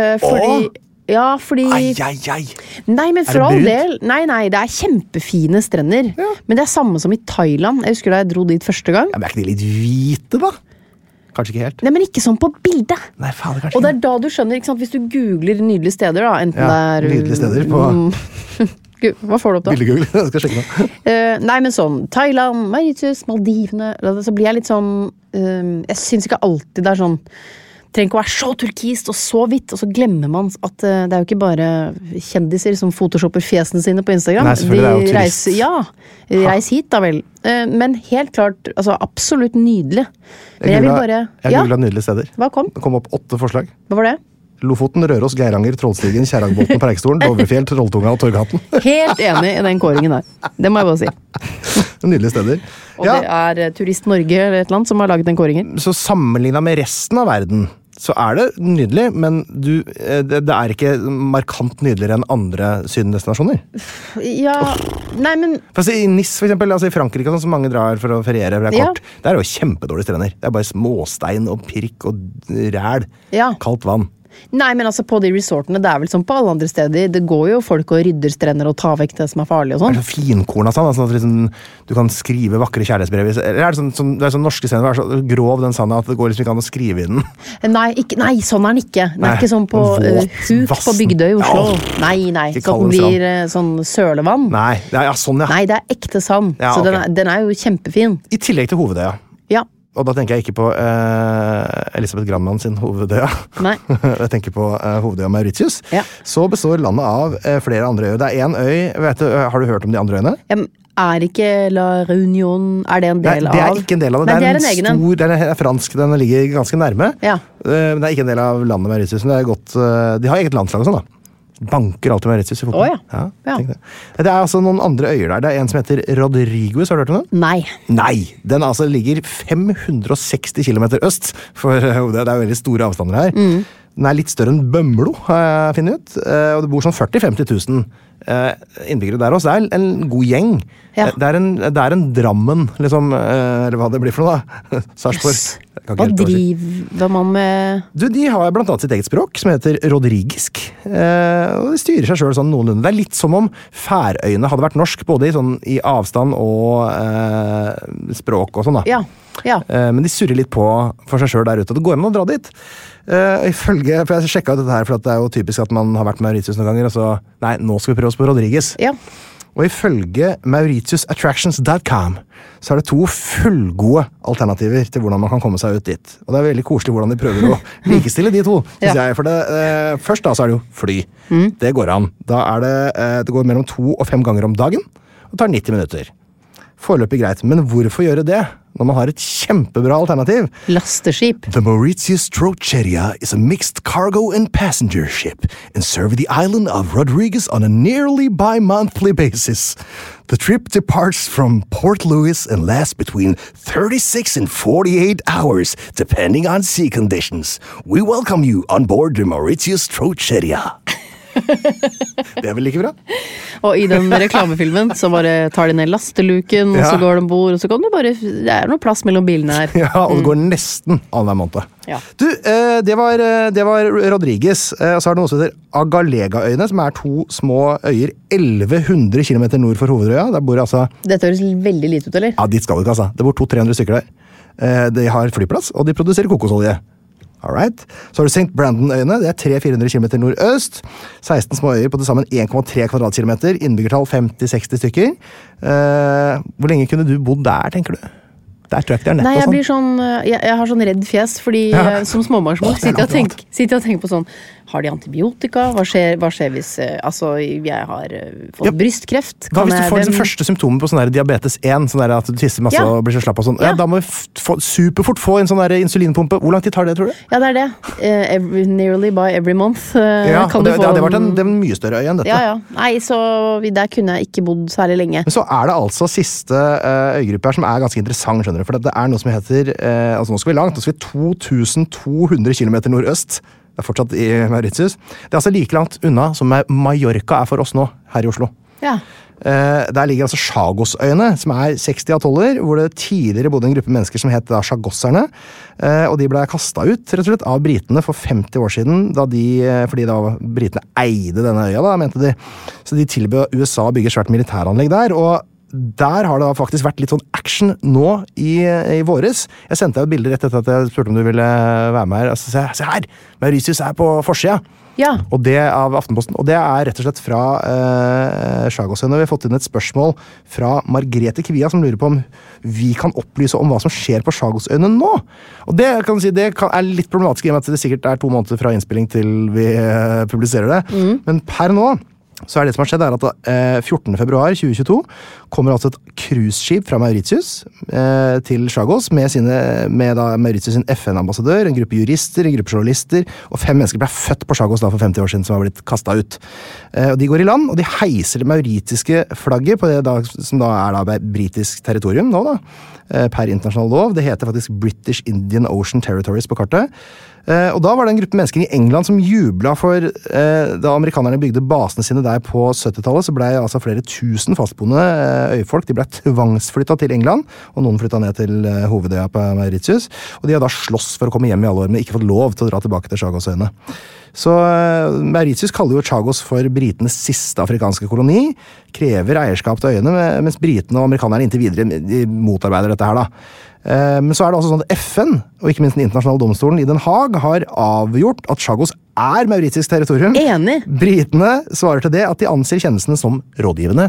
Fordi Nei, men for all del Nei, det kjempefine strender, men det samme som i Thailand. Jeg husker da jeg dro dit første gang. Men ikke de litt hvite, da? Kanskje ikke helt. Nei, men ikke sånn på bildet. Nei, faen, kanskje. Og det da du skjønner, ikke sant, hvis du googler nydelige steder, da, enten det nydelige steder på Gud, hva får du opp da? Billedgoogle, jeg skal sjekke nå. Nei, men sånn Thailand, Mauritius, Maldivene, så blir jeg litt sånn jeg synes ikke alltid det sånn trenger ikke å være så turkist og så hvitt, og så glemmer man at det jo ikke bare kjendiser som photoshopper fjesene sine på Instagram. Nei, selvfølgelig, det jo turist. Reis hit da vel. Men helt klart, altså absolutt nydelig. Men jeg googlet nydelige steder. Hva kom? Det kom opp 8 forslag. Hva var det? Lofoten, Røros, Geiranger, Trollstigen, Kjerrangbotn, Preikestolen, Dovrefjell, Trolltunga og Torghatten. Helt enig i den kåringen der. Det må jeg bare si. Nydelige steder. Og det Turist Norge eller et eller annet som har laget den kåringen. Så sammenlignet med resten av verden, så det nydelig, men det ikke markant nydeligere enn andre sydendestinasjoner. Ja, nei, men I Nice for eksempel, altså i Frankrike sånn, som mange drar for å feriere, for det kort, det jo kjempedårlige strender. Det bare småstein og pirk og ræl. Kaldt vann. Nei, men altså på de resortene, det vel som på alle andre steder. Det går jo folk og rydder strender og tar vekk det som farlig og sånn. Det så finkorn og sånn, altså, at liksom, du kan skrive vakre kjærlighetsbrev. Eller det sånn norske strender, det så grov den sanda at det går liksom ikke an å skrive i den. Nei, sånn den ikke. Den ikke sånn på Huk på Bygdøy i Oslo. Nei, sånn den blir sånn sølevann. Nei, sånn Nei, det ekte sand. Så den jo kjempefin. I tillegg til Hovedøya. Ja. Og da tenker jeg ikke på Elisabeth Granmann sin Hovedøya. Nei. Jeg tenker på Hovedøya Mauritius. Ja. Så består landet av flere andre øyer. Det en øy, har du hørt om de andre øyene? Er ikke La Réunion, er det en del av? Det er ikke en del av det. Nei, det er en stor, den er fransk, den ligger ganske nærme. Ja. Men det er ikke en del av landet Mauritius. Det er godt, de har eget landslag og sånn da. Banker alltid Mauritius i fotball. Ja. Det er altså noen andre øyer der. Det er en som heter Rodriguez, har du hørt om den? Nei, den altså ligger 560 kilometer øst, for det er veldig store avstander her. Den er litt større enn Bømlo, har jeg funnet ut, og det bor sånn 40-50 000 innbyggere der også. Det er en god gjeng. Ja. Det er en Drammen, liksom, eller hva det blir for noe da. Sarsborg. Hva driver man med? De har blant annet sitt eget språk, som heter rodrigisk, og de styrer seg selv sånn noenlunde. Det er litt som om Færøyene hadde vært norsk, både i avstand og språk og sånn da. Ja. Men de surrer litt på for seg selv der ute, og det går an å dra dit. For jeg sjekket ut dette her, for det er jo typisk at man har vært med Mauritius noen ganger, og så, nei, nå skal vi prøve oss på Rodriguez. Ja. Og ifølge MauritiusAttractions.com så er det 2 fullgode alternativer til hvordan man kan komme seg ut dit. Og det er veldig koselig hvordan de prøver å likestille de 2, synes jeg. For først da så er det jo fly. Det går an. Da er det går mellom 2 og 5 ganger om dagen, og tar 90 minutter. Foreløpig greit, men hvorfor gjøre det når man har et kjempebra alternativ? Lasteskip. The Mauritius Trocheria is a mixed cargo and passenger ship and serve the island of Rodriguez on a nearly bi-monthly basis. The trip departs from Port Louis and lasts between 36 and 48 hours, depending on sea conditions. We welcome you on board the Mauritius Trocheria. Det er vel like bra. Og i den reklamefilmen så bare tar de ned lasteluken, og så går de bord, og så kan du bare, det er noe plass mellom bilene her. Ja, og det går nesten annenhver måned. Ja. Du, det var Rodriguez, og så har det noe som heter Agalega-øyene, som er 2 små øyer 1100 kilometer nord for hovedøya. Der bor altså... Dette høres veldig lite ut, eller? Ja, dit skal du ikke, altså. Det bor 200-300 stykker der. De har flyplass, og de produserer kokosolje. Alright. Så har du St. Brandon-øyene, det er 300-400 kilometer nordøst. 16 små øyer på til sammen 1,3 kvadratkilometer, innbyggertall 50-60 stykker. Hvor lenge kunne du bodd der, tenker du? Der tror jeg ikke det er nett. Nei, jeg blir sånn, jeg har sånn redd fjes, fordi som småbarnsmor sitter jeg og tenker på sånn, har de antibiotika? Hva skjer hvis jeg har fått brystkreft? Hva hvis du får liksom første symptomer på sånn der diabetes 1, sånn der at du tisser masse og blir så slapp og sånn? Ja, da må vi superfort få en sånn der insulinpumpe. Hvor lang tid tar det, tror du? Ja, det er det. Nearly by every month. Kan det har vært en mye større øy enn dette. Ja. Nei, så der kunne jeg ikke bodd særlig lenge. Men så er det altså siste øygruppe her som er ganske interessant, skjønner du, for det er noe som heter, nå skal vi langt, nå skal vi 2200 kilometer nordøst. Det er fortsatt i Mauritius. Det er altså like langt unna som Mallorca er for oss nå, her i Oslo. Ja. Der ligger altså Chagosøyene, som er 60 atoller, hvor det tidligere bodde en gruppe mennesker som het da Chagosserne, og de ble kastet ut, rett og slett, av britene for 50 år siden, fordi da britene eide denne øya, da, mente de. Så de tilbød USA å bygge svært militæranlegg der, og der har det faktisk vært litt sånn action nå i våres. Jeg sendte deg et bilde rett etter at jeg spurte om du ville være med her. Altså, se her! Mauritius er på forsida. Ja. Og det av Aftenposten. Og det er rett og slett fra Chagosøyene. Vi har fått inn et spørsmål fra Margrethe Kvia, som lurer på om vi kan opplyse om hva som skjer på Chagosøyene nå. Og det kan du si, er litt problematisk, i og med at det sikkert er 2 måneder fra innspilling til vi publiserer det. Men per nå så er det som har skjedd er at 14. februar 2022 kommer altså et cruiseskip fra Mauritius til Chagos med Mauritius sin FN-ambassadør, en gruppe jurister, en gruppe journalister, og 5 mennesker ble født på Chagos da for 50 år siden som har blitt kastet ut. Og de går i land, og de heiser det mauritiske flagget på det som da er britisk territorium nå da, per internasjonal lov. Det heter faktisk British Indian Ocean Territories på kartet. Og da var det en gruppe mennesker i England som jublet for da amerikanerne bygde basene sine der på 70-tallet, så ble altså flere tusen fastboende øyfolk, de ble tvangsflyttet til England, og noen flyttet ned til hovedøya på Mauritius, og de har da slåss for å komme hjem i alle år, men ikke fått lov til å dra tilbake til Chagosøyene. Så Mauritius kaller jo Chagos for britenes siste afrikanske koloni, krever eierskap til øyene, mens britene og amerikanerne inntil videre de motarbeider dette her da. Men så er det også sånn at FN, og ikke minst den internasjonale domstolen i Den Haag, har avgjort at Chagos er mauritisk territorium. Enig. Britene svarer til det at de anser kjennelsene som rådgivende.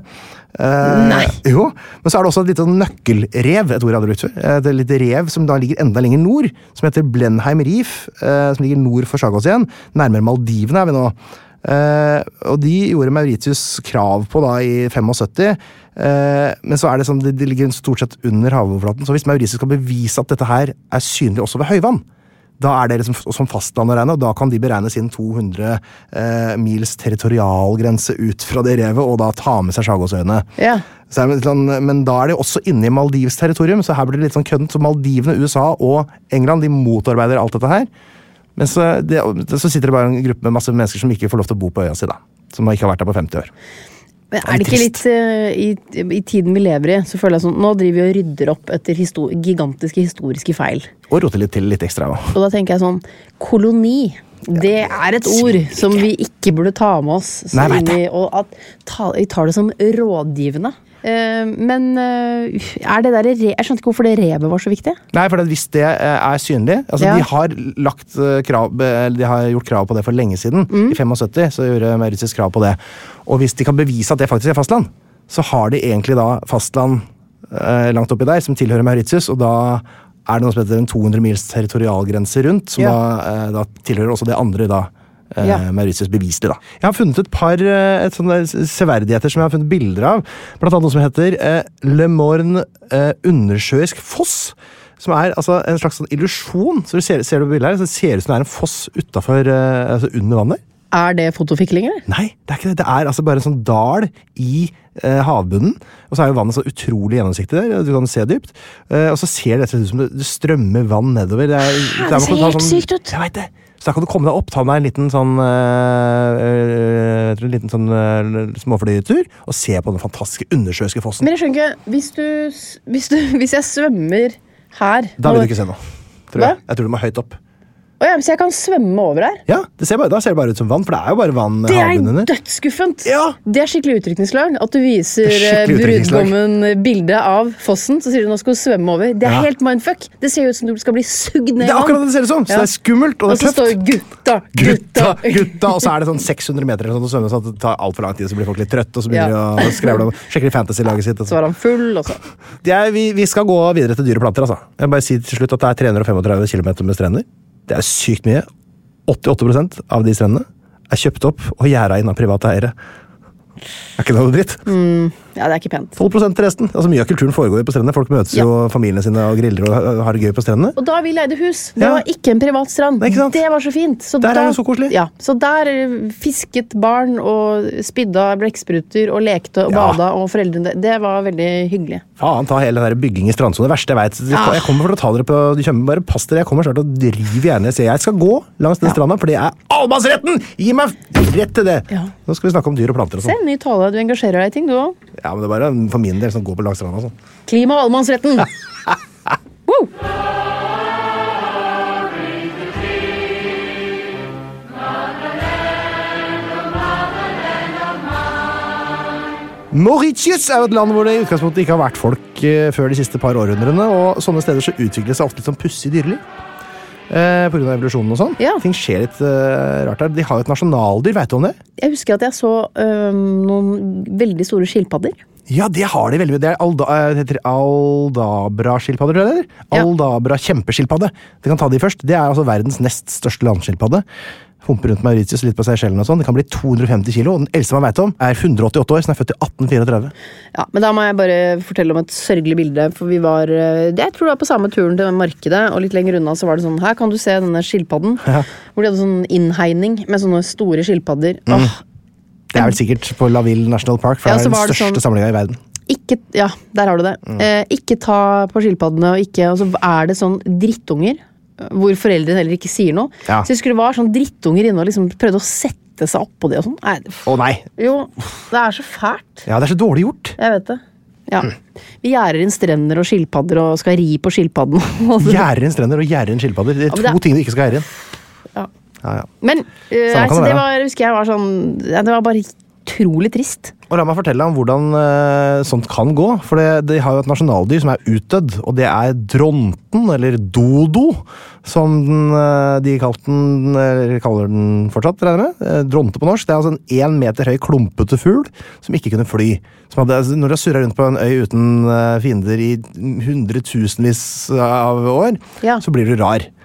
Nei. Jo, men så er det også et lite nøkkelrev, et ord jeg hadde brukt før. Et lite rev som da ligger enda lenger nord, som heter Blenheim Reef, som ligger nord for Chagos igjen. Nærmere Maldivene er vi nå. Og de gjorde Mauritius krav på da i 75, men så det sånn, det ligger stort sett under havoverflaten, så hvis Mauritius skal bevise at dette her synlig også ved høyvann, da det liksom som fastland å regne, og da kan de beregne sin 200 mils territorialgrense ut fra det revet, og da ta med seg Chagosøyene. Ja. Men da det også inne i Maldivs territorium, så her blir det litt sånn køddent, så Maldivene, USA og England, de motarbeider alt dette her. Men så sitter det bare en gruppe med masse mennesker som ikke får lov til å bo på øya si da, som ikke har vært der på 50 år. Men det ikke litt i tiden vi lever i, så føler jeg sånn, nå driver vi og rydder opp etter gigantiske historiske feil. Og roter litt til litt ekstra også. Og da tenker jeg sånn, koloni, det et ord som vi ikke burde ta med oss. Nei, vet jeg. Og at vi tar det som rådgivende. Men det der, jeg skjønte ikke hvorfor det revet var så viktig. Nei, for hvis det synlig, altså de har gjort krav på det for lenge siden. I 75 så gjorde Mauritius krav på det. Og hvis de kan bevise at det faktisk fastland, så har de egentlig da fastland langt oppi der, som tilhører Mauritius, og da det noe som heter en 200 mils territorialgrense rundt, som da tilhører også det andre da, Mauritius beviselig da. Jeg har funnet et par sånne severdigheter som jeg har funnet bilder av, blant annet noe som heter Le Morne undersjøisk foss, som altså en slags sånn illusjon. Så ser du bildet her, så det ser ut som det en foss utenfor, altså under vannet. Det fotofikling, eller? Nei, det ikke det. Det altså bare en sånn dal i havbunnen, og så jo vannet så utrolig gjennomsiktig der, du kan se dypt, og så ser det ut som det strømmer vann nedover. Det ser helt sykt ut! Jeg vet det! Så da kan du komme deg opp, ta deg en liten sånn småflytur, og se på den fantastiske undersjøiske fossen. Men jeg skjønner ikke, hvis jeg svømmer her... Da vil du ikke se noe, tror jeg. Jeg tror du må høyt opp. Så jeg kan svømme over her? Ja, da ser det bare ut som vann, for det jo bare vann med havbunnen under. Det dødsskuffent! Ja. Det skikkelig utrykningslag, at du viser brudgommen bildet av fossen, så sier du nå skal du svømme over. Det helt mindfuck. Det ser ut som du skal bli sugd ned i vann. Det akkurat det ser ut som, så det skummelt, og det tøft. Og så står gutta, og så det sånn 600 meter eller sånn å svømme, så det tar alt for lang tid, så blir folk litt trøtt, og så begynner de å skrevle og sjekke fantasy-laget sitt. Så han full, og så. Vi skal gå videre til dyre planter, altså. Jeg vil bare si til slutt at det 335 kilometer med strender. Det sykt mye. 88% av de strendene kjøpt opp og gjerdet inn av private eiere. Ikke noe dritt? Ja, det ikke pent. 12% til resten. Altså, mye av kulturen foregår på strendene. Folk møtes jo familiene sine og griller og har det gøy på strendene. Og da vi leide hus, det var ikke en privat strand. Det var så fint. Så der det så koselig. Ja, så der fisket barn og spydda blekkspruter og lekte og bada og foreldrene. Det var veldig hyggelig. Faen, ta hele den bygging i strandsonen. Det verste jeg vet. Jeg kommer for å ta dere på de kjømmer, bare pass dere. Jeg kommer snart og driver gjerne. Jeg skal gå langs den stranda, for det allemannsretten! Gi meg rett til det! Ja. Nå skal vi snakke om dyr og planter og sånn. Se, ny tale. Du engasjerer deg i ting, du også. Ja, men det bare for min del som går på langs stranda og sånn. Klima og allemannsretten! Woo! Mauritius et land hvor det i utgangspunktet ikke har vært folk før de siste par århundrene, og sånne steder så utvikler det seg ofte litt sånn pussig dyreliv. På grunn av evolusjonen og sånn. Ja. Ting skjer litt rart der. De har jo et nasjonaldyr, vet du om det? Jeg husker at jeg så noen veldig store skilpadder. Ja, det har de veldig. Det heter Aldabra-skilpadder, tror jeg det er. Aldabra kjempeskilpadde. De kan ta de først. Det altså verdens nest største landskilpadde. Humper rundt Mauritius litt på seg selv og sånn. Det kan bli 250 kilo, og den eldste man vet om 188 år, så den født i 1834. Ja, men da må jeg bare fortelle om et sørgelig bilde, for vi var, jeg tror det var på samme turen til markedet, og litt lenger unna så var det sånn, her kan du se denne skilpadden, hvor de hadde sånn innhegning med sånne store skilpadder. Det vel sikkert på La Ville National Park, for det den største samlingen i verden. Ja, der har du det. Ikke ta på skilpaddene, og så det sånn drittunger, hvor foreldrene heller ikke sier noe. Ja. Så jeg skulle være sånn drittunger inne og liksom prøvde å sette seg opp på det og sånn. Nei. Jo, det så fælt. Ja, det så dårlig gjort. Jeg vet det. Ja. Vi gjerder inn strender og skilpadder og skal ri på skilpadden. Gjerder inn strender og gjerder inn skilpadder. Det to ting du ikke skal gjerre inn. Ja. Men det husker jeg var sånn, det var bare utrolig trist. Og la meg fortelle om hvordan sånt kan gå, for de har jo et nasjonaldyr som utdødd, og det dronten, eller dodo, som de kaller den fortsatt, dronte på norsk. Det altså en 1 meter høy klumpete fugl som ikke kunne fly. Når du har surret rundt på en øy uten fiender i hundretusenvis av år, så blir du rar.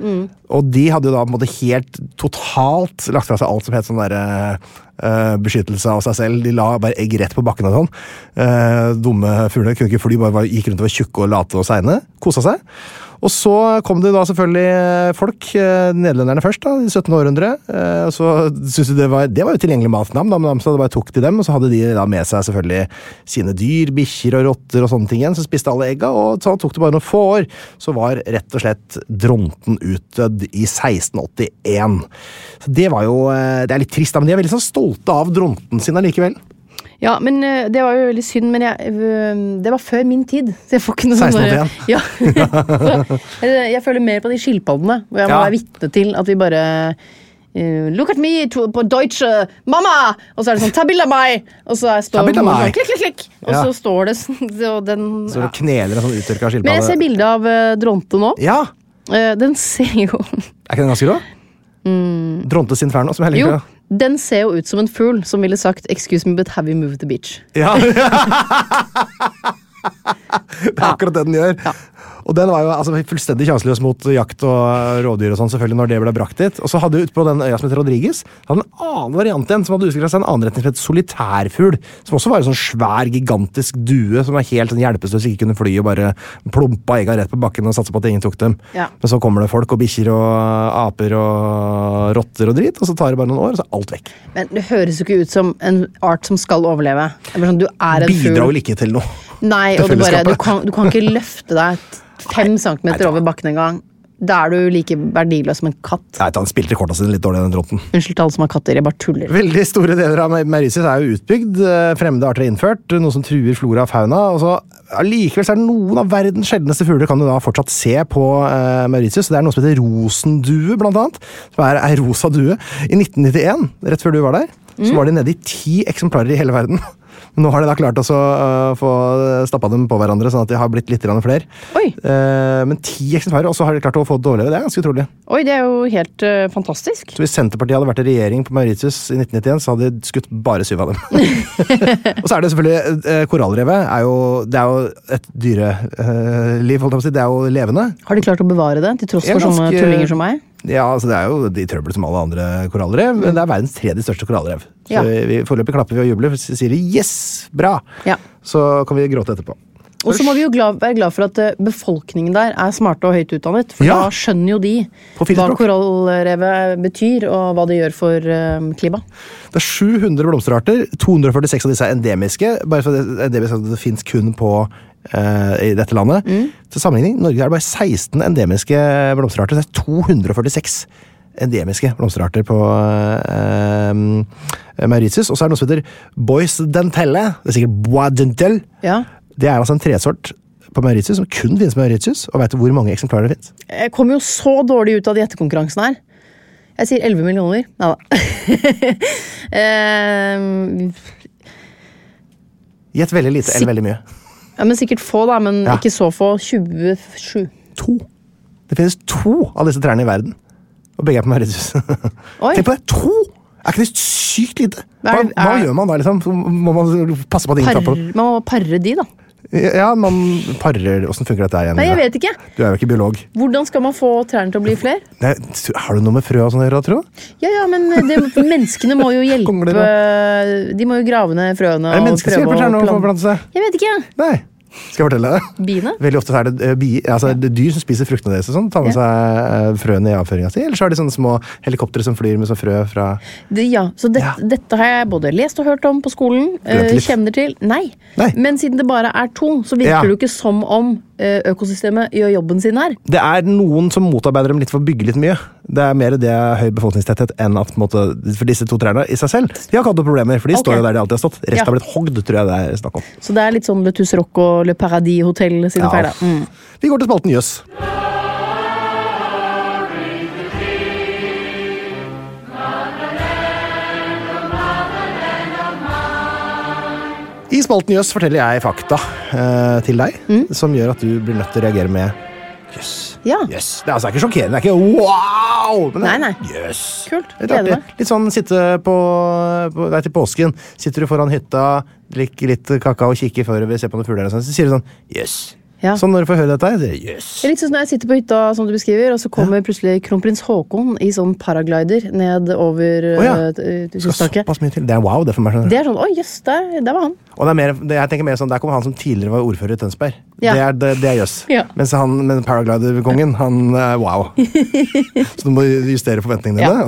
Og de hadde jo da på en måte helt totalt lagt fra seg alt som het sånn der beskyttelse av seg selv. De la bare egg rett på bakken og sånn. Dumme fugler kunne ikke fly, bare gikk rundt og var tjukke og late og seine. Kosa seg. Og så kom det da selvfølgelig folk, nederlenderne først da, i 17. århundre. Så synes de det var jo tilgjengelig mat for dem, så det bare tok de dem, og så hadde de da med seg selvfølgelig sine dyr, bikkjer og rotter og sånne ting igjen, så spiste alle egga, og så tok det bare noen få år, så var rett og slett dronten utdødd i 1681. Så det var jo, det er litt trist da, men de er veldig sånn stolte av dronten sin allikevel. Ja, men det var jo veldig synd, men det var før min tid, så jeg får ikke noe sånn... Ja. Jeg føler mer på de skilpaddene, hvor jeg må være vitne til at vi bare... Look at me på Deutsche, mamma! Og så er det sånn, ta bilde av meg! Og så står det sånn, klikk, klikk, klikk! Og så står det sånn, så det kneler en sånn uttørka skilpadde. Men jeg ser bilde av dronte nå. Ja! Den ser jo... Er ikke den ganske rå? Drontes Inferno, som jeg liker. Jo, den ser jo ut som en fugl som ville sagt excuse me, but have you moved the beach? Ja. Det er akkurat det den gjør. Ja. Og den var jo altså, fullstendig kjanseløs mot jakt og rådyr og sånn, selvfølgelig, når det ble brakt dit. Og så hadde ute på den øya som heter Rodriguez, hadde en annen variant igjen, som hadde utviklet seg en annen retning som het solitærfugl, som også var en sånn svær, gigantisk due, som var helt sånn hjelpeløs, ikke kunne fly og bare plumpa egga rett på bakken og satse på at ingen tok dem. Ja. Men så kommer det folk og bikkjer og aper og rotter og drit, og så tar det bare noen år, og så er alt vekk. Men det høres jo ikke ut som en art som skal overleve. Sånn, du er en fugl. Bidrar vel ikke til noe. Nei, og du kan ikke løfte deg 5 centimeter over bakken en gang. Da er du like verdiløs som en katt. Nei, han spilte korta sine litt dårlig, den dronten. Unnskyld til alle som har katter, jeg bare tuller. Veldig store deler av Mauritius er jo utbygd, fremmede arter er innført, noe som truer flora og fauna, og så allikevel så er det noen av verdens sjeldneste fugler kan du da fortsatt se på Mauritius. Det er noe som heter rosendue, blant annet, som er ei rosa due. I 1991, rett før du var der, så var de nede i 10 eksemplarer i hele verden. Nå har de da klart å få stappet dem på hverandre, sånn at de har blitt litt flere. Men 10 eksemplarer, og så har de klart å få det til å overleve. Det er ganske utrolig. Oi, det er jo helt fantastisk. Så hvis Senterpartiet hadde vært i regjering på Mauritius i 1991, så hadde de skutt bare 7 av dem. Og så er det selvfølgelig, korallrevet det er jo et dyreliv, holdt jeg på å si. Det er jo levende. Har de klart å bevare det, til tross for sånne tullinger som meg? Ja, altså det er jo de trøbbel som alle andre korallrev, men det er verdens 3. største korallrev. Så vi foreløpig klapper vi og jubler, for sier de yes, bra! Ja. Så kan vi gråte etterpå. Og så må vi jo være glad for at befolkningen der er smarte og høyt utdannet, for da skjønner jo de hva korallrevet betyr, og hva det gjør for klima. Det er 700 blomsterarter, 246 av disse er endemiske, bare for det finnes kun på i dette landet. Til sammenligning, Norge er det bare 16 endemiske blomsterarter, så det er 246 endemiske blomsterarter på Mauritius, og så er det noe som heter Bois dentelle, det er sikkert Bois dentelle. Ja. Det er altså en tresort på Mauritius som kun finnes på Mauritius, og vet du hvor mange eksemplarer det finnes? Jeg kom jo så dårlig ut av de gjettekonkurransen her. Jeg sier 11 millioner. Gjett veldig lite eller veldig mye. Ja, men sikkert få da, men ikke så få. 27. 2. Det finnes 2 av disse trærne i verden. Og begge er på Mauritius. Tenk på det, 2! Er ikke det sykt lite? Hva gjør man da, liksom? Må man passe på at ingen trapper opp? Man må parre de, da. Ja, man parer. Hvordan funker dette igjen? Nei, jeg vet ikke. Du er jo ikke biolog. Hvordan skal man få trærne til å bli flere? Nei, har du noe med frø og sånn å gjøre, tror du? Ja, men menneskene må jo hjelpe. De må jo grave ned frøene. Er det mennesker som hjelper trærne å forplante seg? Jeg vet ikke. Nei. Skal jeg fortelle deg? Biene? Veldig ofte er det dyr som spiser fruktene deres og sånn, tar med seg frøene i avføringen sin, eller så har de sånne små helikoptere som flyr med sånne frø fra... Så dette har jeg både lest og hørt om på skolen, kjenner til. Nei, men siden det bare er 2, så virker det jo ikke som om økosystemet gjør jobben sin her. Det er noen som motarbeider dem litt for å bygge litt mye. Det er mer det høy befolkningstetthet enn at for disse 2 trærne i seg selv. De har ikke hatt noen problemer, for de står jo der de alltid har stått. Resten har blitt hogd, tror jeg det er snakk om. Så det er litt sånn Le Tusserock og Le Paradis Hotel sine feil. Vi går til spalten Jøss. I spalten Jøss forteller jeg fakta til deg, som gjør at du blir nødt til å reagere med jøss. Ja. Jøss. Det er altså ikke sjokkerende, det er ikke wow! Men nei. Jøss. Kult, gleder meg. Litt sånn sitte til påsken, sitter du foran hytta, drikker litt kakao og kikker før vi ser på noen fugler, så sier du sånn jøss. Ja. Så når du får høre dette, så yes. Det er litt sånn når jeg sitter på hytta, som du beskriver, og så kommer plutselig kronprins Håkon i sånn paraglider ned over hustaket. Såpass mye til. Det er wow, det for meg. Det er sånn, jøss, der var han. Og det er mer, jeg tenker mer sånn, der kommer han som tidligere var ordfører i Tønsberg. Ja. Det er jøss. Ja. Mens men paraglider-kongen, han wow. Så du må justere forventningene dine,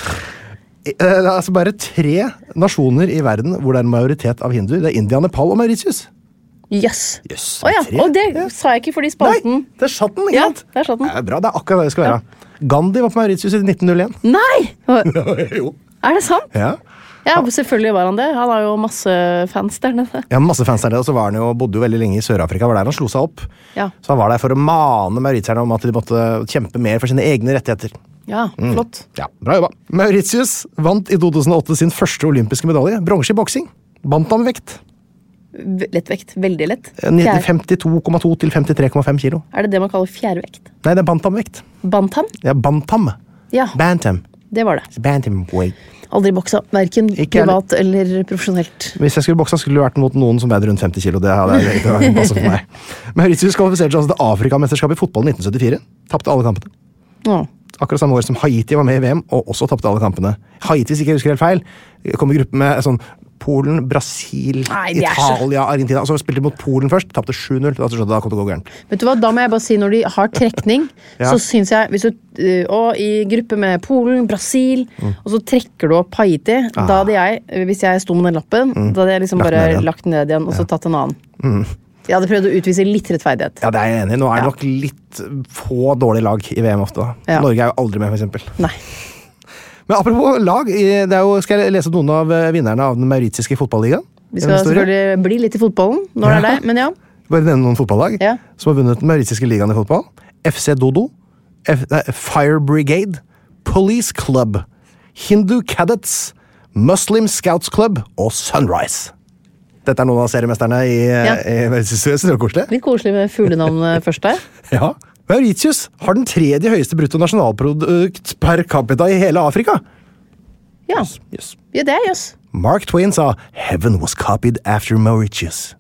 ok? Det er altså bare 3 nasjoner i verden hvor det er en majoritet av hinduer. Det er India, Nepal og Mauritius. Yes. Og det sa jeg ikke fordi spalten. Nei, det satt den, ikke sant? Ja, der satt den. Det er bra, det er akkurat det det skal være. Gandhi var på Mauritius i 1901. Nei! Jo. Er det sant? Ja. Ja, selvfølgelig var han det. Han har jo masse fans der nede. Ja, masse fans der nede, og så bodde jo veldig lenge i Sør-Afrika, var der han slo seg opp. Ja. Så han var der for å mane mauritierne om at de måtte kjempe mer for sine egne rettigheter. Ja, flott. Ja, bra jobba. Mauritius vant i 2008 sin første olympiske medalje, bronse i boksing. Bantamvekt. Lettvekt, veldig lett. 52,2 til 53,5 kilo. Er det det man kaller fjærvekt? Nei, det er bantamvekt. Bantam? Ja, bantam. Ja, Bantam. det var det. Bantamweight. Aldri boksa, hverken privat eller profesjonelt. Hvis jeg skulle boksa, skulle det vært mot noen som veide rundt 50 kilo. Det hadde ikke passet for meg. Mauritius kvalifiserte seg til Afrikamesterskapet i fotball i 1974. Tapte alle kampene. Ja. Akkurat samme år som Haiti var med i VM, og også tapte alle kampene. Haiti, hvis ikke jeg husker helt feil, kom i gruppe med sånn Polen, Brasil, Italia, Argentina. Og så spilte de mot Polen først, tapte 7-0. Da kom det å gå gærent. Vet du hva, da må jeg bare si, når de har trekning, så synes jeg, hvis du, i gruppe med Polen, Brasil, og så trekker du opp Haiti, da hadde jeg, hvis jeg sto med den lappen, da hadde jeg liksom bare lagt den ned igjen, og så tatt en annen. Jeg hadde prøvd å utvise litt rettferdighet. Ja, det er jeg enig i. Nå er det nok litt få dårlige lag i VM ofte. Norge er jo aldri med, for eksempel. Nei. Men apropos lag, skal jeg lese noen av vinnerne av den mauritiske fotballligaen? Vi skal selvfølgelig bli litt i fotballen når det er det, men ja. Bare nevne noen fotballag som har vunnet den mauritiske ligaen i fotball. FC Dodo, Fire Brigade, Police Club, Hindu Cadets, Muslim Scouts Club og Sunrise. Dette er noen av seriemesterne i Mauritius. Det er koselig. Litt koselig med fuglenavn først der. Ja. Mauritius har den 3. høyeste brutto nasjonalprodukt per capita i hele Afrika. Ja, yes. Ja, det er jøss. Mark Twain sa «Heaven was copied after Mauritius».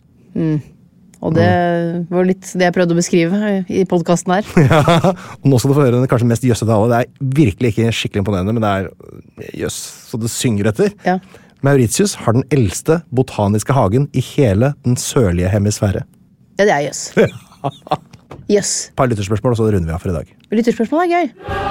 Og det var litt det jeg prøvde å beskrive i podcasten her. Ja, og nå skal du få høre den kanskje mest jøssete av alle. Det er virkelig ikke skikkelig imponerende, men det er jøss, så det synger etter. Ja. Mauritius har den eldste botaniske hagen i hele den sørlige hemisfære. Ja, det er jøss. Yes. Et par lytterspørsmål, og så runder vi av for i dag. Lytterspørsmål er gøy.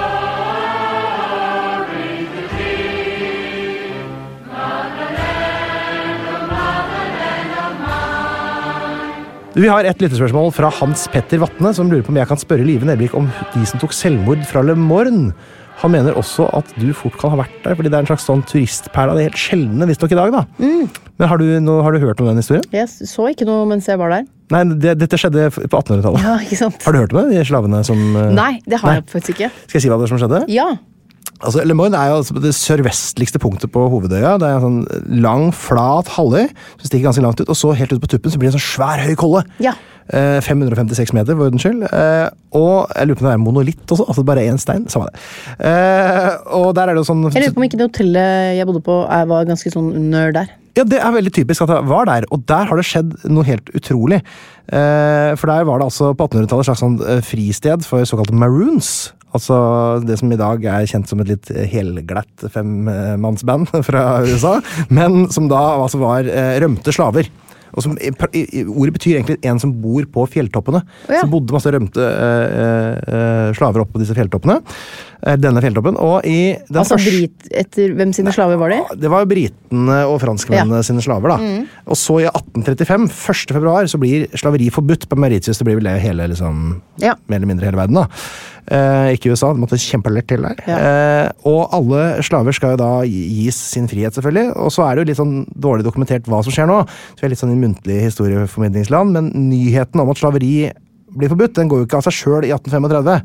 Vi har et lytterspørsmål fra Hans Petter Vatne, som lurer på om jeg kan spørre Live Nelvik om de som tok selvmord fra Le Morne. Han mener også at du fort kan ha vært der, fordi det er en slags sånn turistperla. Det er helt sjeldne visst nok i dag, da. Men har du hørt om den historien? Jeg så ikke noe mens jeg var der. Nei, dette skjedde på 1800-tallet. Ja, ikke sant. Har du hørt om det, de slavene som... Nei, det har jeg faktisk ikke. Skal jeg si hva det som skjedde? Ja. Altså, Le Morne er jo det sørvestligste punktet på hovedøya. Det er en sånn lang, flat halvøy som stikker ganske langt ut, og så helt ut på tuppen så blir det en sånn svær høy kolle. Ja. 556 meter, for den skyld. Og jeg lurer på om det er monolitt også, altså bare en stein, samme det. Og der er det jo sånn... Jeg lurer på om ikke det hotellet jeg bodde på var ganske sånn under der. Ja, det er veldig typisk at jeg var der, og der har det skjedd noe helt utrolig. For der var det altså på 1800-tallet et slags sånn fristed for såkalte maroons. Altså det som i dag er kjent som et litt helglatt 5-mannsband fra USA, men som da altså var rømte slaver. Og som, ordet betyr egentlig en som bor på fjelltoppene. Så bodde masse rømte slaver opp på disse fjelltoppene. Denne fjelltoppen. Og i den altså etter hvem sine slaver var det? Det var britene og franskmennene sine slaver, da. Og så i 1835, 1. februar, så blir slaveri forbudt på Mauritius. Det blir vel det hele, liksom, mer eller mindre hele verden, da. Ikke i USA, det måtte kjempelert til der. Og alle slaver skal jo da gis sin frihet, selvfølgelig. Og så er det jo litt sånn dårlig dokumentert hva som skjer nå. Så vi er litt sånn i muntlig historieformidlingsland, men nyheten om at slaveri blir forbudt, den går jo ikke av seg selv i 1835.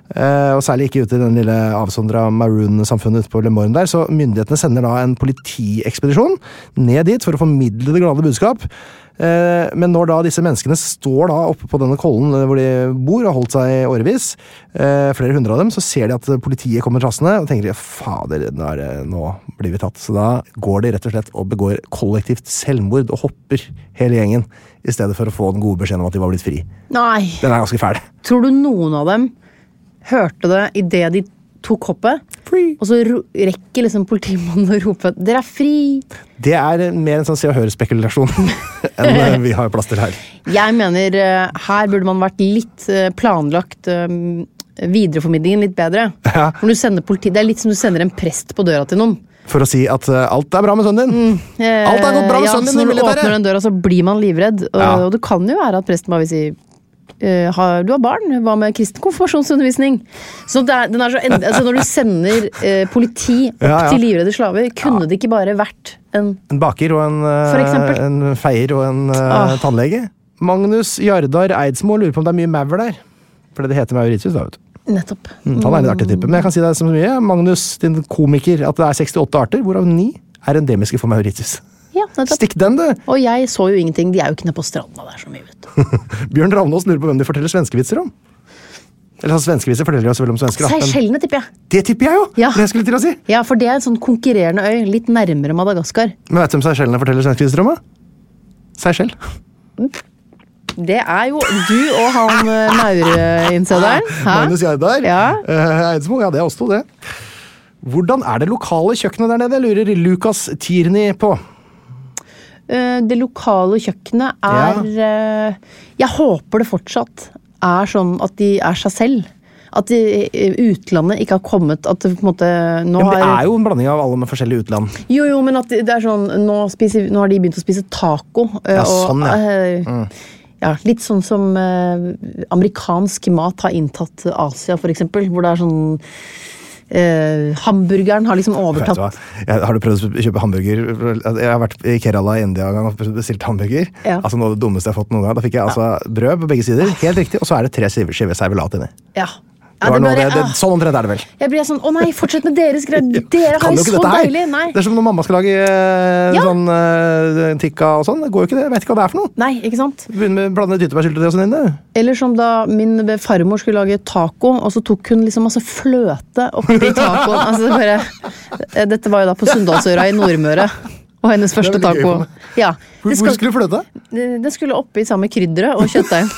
og særlig ikke ute i den lille avsondra Maroon-samfunnet ute på Le Morne der, så myndighetene sender da en politiekspedisjon ned dit for å formidle det glade budskap. Men når da disse menneskene står da oppe på denne kollen hvor de bor og har holdt seg i årevis, flere hundre av dem, så ser de at politiet kommer trassende og tenker fader, nå blir vi tatt. Så da går de rett og slett og begår kollektivt selvmord og hopper hele gjengen i stedet for å få den gode beskjeden om at de var blitt fri. Nei. Den ganske fæl. Tror du noen av dem hørte det i det de tok hoppet, og så rekker liksom politimannen å rope dere fri? Det mer en sånn se og hør-spekulasjon enn vi har plass til her. Jeg mener, her burde man vært litt planlagt videreformidlingen litt bedre. Ja. Når du sender politi, det litt som du sender en prest på døra til noen. For å si at alt bra med sønnen din. Alt gått bra med sønnen din i militæret. Så når du åpner den døra, så blir man livredd. Og det kan jo være at presten bare vil si du har barn, hva med kristen konfirmasjonsundervisning? Så den så altså når du sender politi opp til livredde slaver, kunne det ikke bare vært en baker og en feier og en tannlege? Magnus Jardar Eidsmo lurer på om det mye maur der. For det heter Mauritius da, vet du. Nettopp. Han litt artig type. Men jeg kan si deg så mye, Magnus, din komiker, at det 68 arter, hvorav 9 endemiske for Mauritius. Ja, stikk den, du! Og jeg så jo ingenting, de jo ikke nede på stranda der så mye, vet du. Bjørn Ravnås lurer på hvem de forteller svenskevitser om. Eller svenskevitser forteller jo selvfølgelig om svensker. Seychellene, tipper jeg. Det tipper jeg jo! Ja. Det jeg skulle til å si. Ja, for det en sånn konkurrerende øy, litt nærmere Madagaskar. Men vet du hvem Seychellene forteller svenskevitser om, da? Seychell. Det jo du og han Maure-innsederen. Magnus Jardar. Ja. Eidsmo, ja, det oss to, det. Hvordan det lokale kjøkkenet der nede, lurer Lukas Tierney på. Det lokale kjøkkenet jeg håper det fortsatt sånn at de seg selv. At utlandet ikke har kommet at det på en måte nå det jo en blanding av alle med forskjellige utland. Jo, men at det sånn nå har de begynt å spise taco. Ja, sånn, ja, litt sånn som amerikansk mat har inntatt Asia, for eksempel, hvor det sånn hamburgeren har liksom overtatt. Har du prøvd å kjøpe hamburger? Jeg har vært i Kerala i India en gang og bestilt hamburger. Ja. Altså noe av det dummeste jeg har fått noen gang. Da fikk jeg altså brød på begge sider, helt riktig, og så det 3 skiver servelat inni. Ja. Sånn omtrent det vel. Jeg blir sånn, nei, fortsett med deres greier. Dere har jo så deilig. Nei. Det som når mamma skal lage sånn tikka og sånn. Det går jo ikke det. Jeg vet ikke hva det for noe. Nei, ikke sant? Begynner med blande tyttebærsyltetøy og sånn inne. Eller som da min farmor skulle lage taco, og så tok hun liksom masse fløte oppi tacoen. Altså dette var jo da på Sunndalsøra i Nordmøre. Og hennes første taco. Ja. Hvor skulle fløte? Den skulle oppi sammen med krydderet og kjøttdeigen.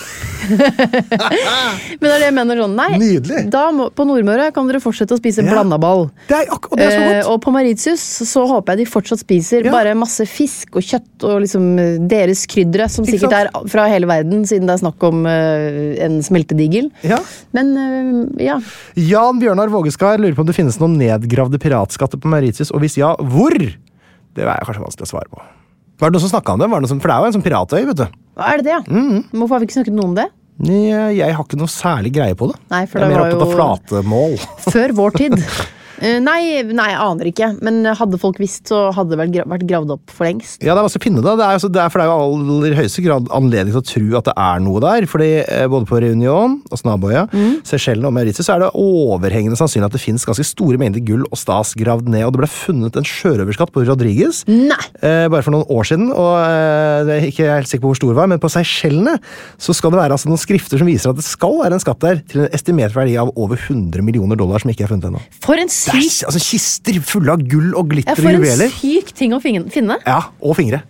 Men det jeg mener sånn, nei. Nydelig. På Nordmøre kan dere fortsette å spise blandaball. Det så godt. Og på Mauritius så håper jeg de fortsatt spiser bare masse fisk og kjøtt og liksom deres kryddere, som sikkert fra hele verden, siden det snakk om en smeltedigel. Ja. Men, ja. Jan Bjørnar Vågeskar lurer på om det finnes noen nedgravde piratskatter på Mauritius, og hvis ja, hvor? Det kanskje vanskelig å svare på. Var det noen som snakket om det? For det jo en sånn piratøy, vet du. Det, ja? Hvorfor har vi ikke snakket noe om det? Jeg har ikke noe særlig greie på det. Nei, for jeg det mer var opptatt av flatemål. Før vår tid. Nei, jeg aner ikke. Men hadde folk visst, så hadde det vel vært gravd opp for lengst. Ja, det å finne det. For det jo aller høyeste grad anledning til å tro at det noe der. Fordi både på Reunion, altså naboøya, Seychellene og Mauritius, så det overhengende sannsynlig at det finnes ganske store mengder gull og stas gravd ned. Og det ble funnet en sjørøverskatt på Rodriguez. Nei! Bare for noen år siden. Og jeg er ikke helt sikker på hvor stor det var, men på Seychellene så skal det være altså noen skrifter som viser at det skal være en skatt der til en estimert verdi av over $100 millioner som ikke funnet ennå. For en Altså kister fulle av gull og glitter og juveler. For en syk ting å finne. Ja, og fingre.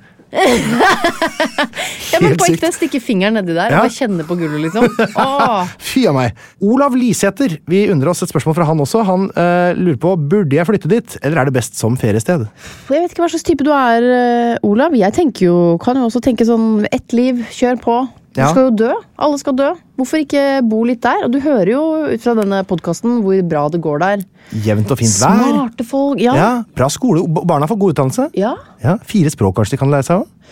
Jeg må på ekte stikke fingeren nedi der og bare kjenne på gullet, liksom. Fy av meg. Olav Lisæter, vi undrer oss et spørsmål fra han også. Han lurer på, burde jeg flytte dit, eller det best som feriested? Jeg vet ikke hva slags type du Olav. Jeg kan jo også tenke sånn, ett liv, kjør på. Du skal jo dø. Alle skal dø. Hvorfor ikke bo litt der? Og du hører jo ut fra denne podcasten hvor bra det går der. Jevnt og fint vær. Smarte folk, ja. Bra skole. Barna får god utdannelse. Ja. 4 språk kanskje de kan lære seg også.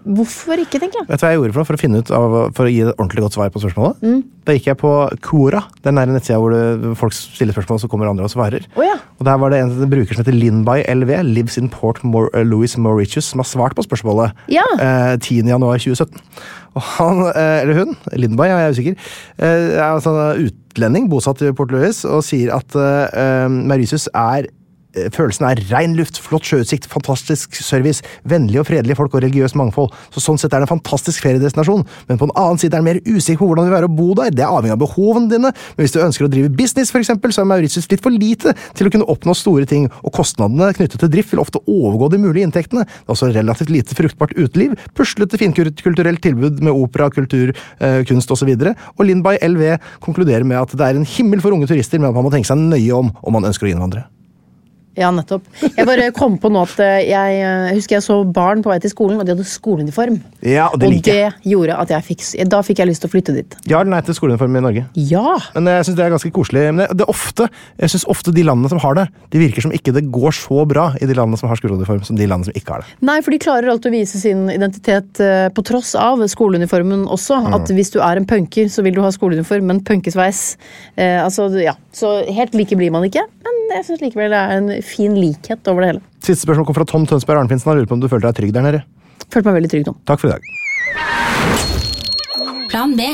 Hvorfor ikke, tenker jeg? Vet du hva jeg gjorde for å finne ut for å gi et ordentlig godt svar på spørsmålet? Da gikk jeg på Quora, den der nettsida hvor folk stiller spørsmål, så kommer andre og svarer. Og der var det en bruker som heter Lindby LV, lives in Port Louis Mauritius, som har svart på spørsmålet 10. januar 2017. Og han, eller hun, Lindby, jeg er usikker, er altså utlending, bosatt i Port Louis, og sier at Mauritius følelsen ren luft, flott sjøutsikt, fantastisk service, vennlige og fredelige folk og religiøst mangfold. Så sånn sett det en fantastisk feriedestinasjon. Men på en annen side det mer usikker på hvordan det vil være å bo der. Det avhengig av behovene dine. Men hvis du ønsker å drive business, for eksempel, så Mauritius litt for lite til å kunne oppnå store ting, og kostnadene knyttet til drift vil ofte overgå de mulige inntektene. Det også relativt lite fruktbart uteliv, puslete finkulturelt tilbud med opera, kultur, kunst og så videre. Og Lindby LV konkluderer med at det en himmel for unge turister, men at man må tenke seg nøye om man ønsker å innvandre. Ja, nettopp. Jeg bare kom på nå at jeg husker jeg så barn på vei til skolen, og de hadde skoleuniform. Ja, og det liker jeg. Og det gjorde at da fikk jeg lyst til å flytte dit. Ja eller nei til skoleuniform i Norge? Ja! Men jeg synes det ganske koselig. Men jeg synes ofte de landene som har det, de virker som ikke det går så bra i de landene som har skoleuniform, som de landene som ikke har det. Nei, for de klarer alltid å vise sin identitet på tross av skoleuniformen også. At hvis du en punker, så vil du ha skoleuniform, men punkesveis. Så helt like blir man ikke, men jeg synes likevel det en fin likhet over det hele. Siste spørsmål kom fra Tom Tønsberg Arnfinsen. Han lurer på om du følte deg trygg der nede? Følte meg veldig trygg, Tom. Takk for i dag. Plan B.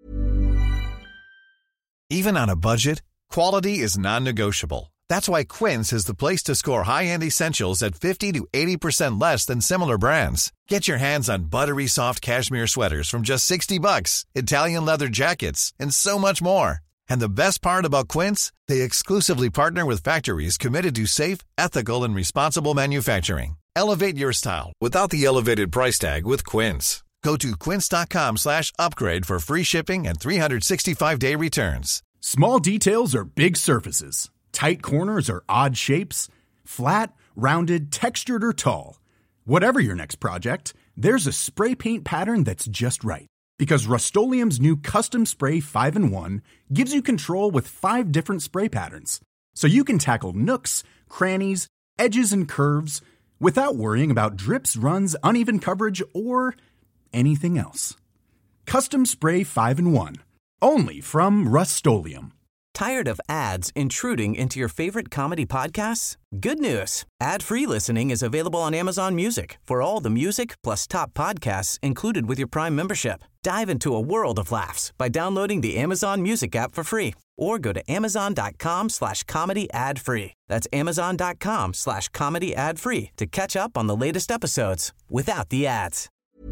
Even on a budget, quality is non-negotiable. That's why Quince is the place to score high-end essentials at 50 to 80% less than similar brands. Get your hands on buttery soft cashmere sweaters from just $60, Italian leather jackets, and so much more. And the best part about Quince, they exclusively partner with factories committed to safe, ethical, and responsible manufacturing. Elevate your style without the elevated price tag with Quince. Go to quince.com/upgrade for free shipping and 365-day returns. Small details are big surfaces. Tight corners are odd shapes. Flat, rounded, textured, or tall. Whatever your next project, there's a spray paint pattern that's just right. Because Rust-Oleum's new Custom Spray 5-in-1 gives you control with 5 different spray patterns. So you can tackle nooks, crannies, edges, and curves without worrying about drips, runs, uneven coverage, or anything else. Custom Spray 5-in-1. Only from Rust-Oleum. Tired of ads intruding into your favorite comedy podcasts? Good news. Ad-free listening is available on Amazon Music for all the music plus top podcasts included with your Prime membership. Dive into a world of laughs by downloading the Amazon Music app for free or go to amazon.com/comedy ad-free. That's amazon.com/comedy ad-free to catch up on the latest episodes without the ads.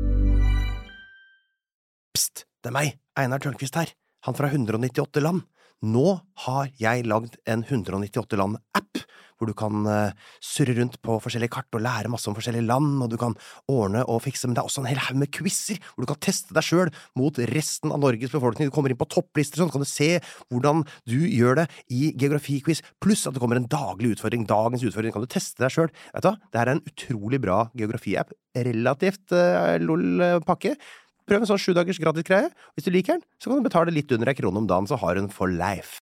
Psst, det meg, Einar Tørnquist her. Han fra 198 land. Nå har jeg lagd en 198 land-app, hvor du kan surre rundt på forskjellige kart og lære masse om forskjellige land, og du kan ordne og fikse, men det også en hel haug med quizzer, hvor du kan teste deg selv mot resten av Norges befolkning. Du kommer inn på topplister, sånn kan du se hvordan du gjør det i geografiquiz, pluss at det kommer en daglig utfordring, dagens utfordring, kan du teste deg selv. Vet du hva? Det er en utrolig bra geografi-app, relativt lol-pakke. Prøv en sånn 7 dagers gratis greie. Hvis du liker den, så kan du betale litt under 1 krone om dagen, så har du den for life.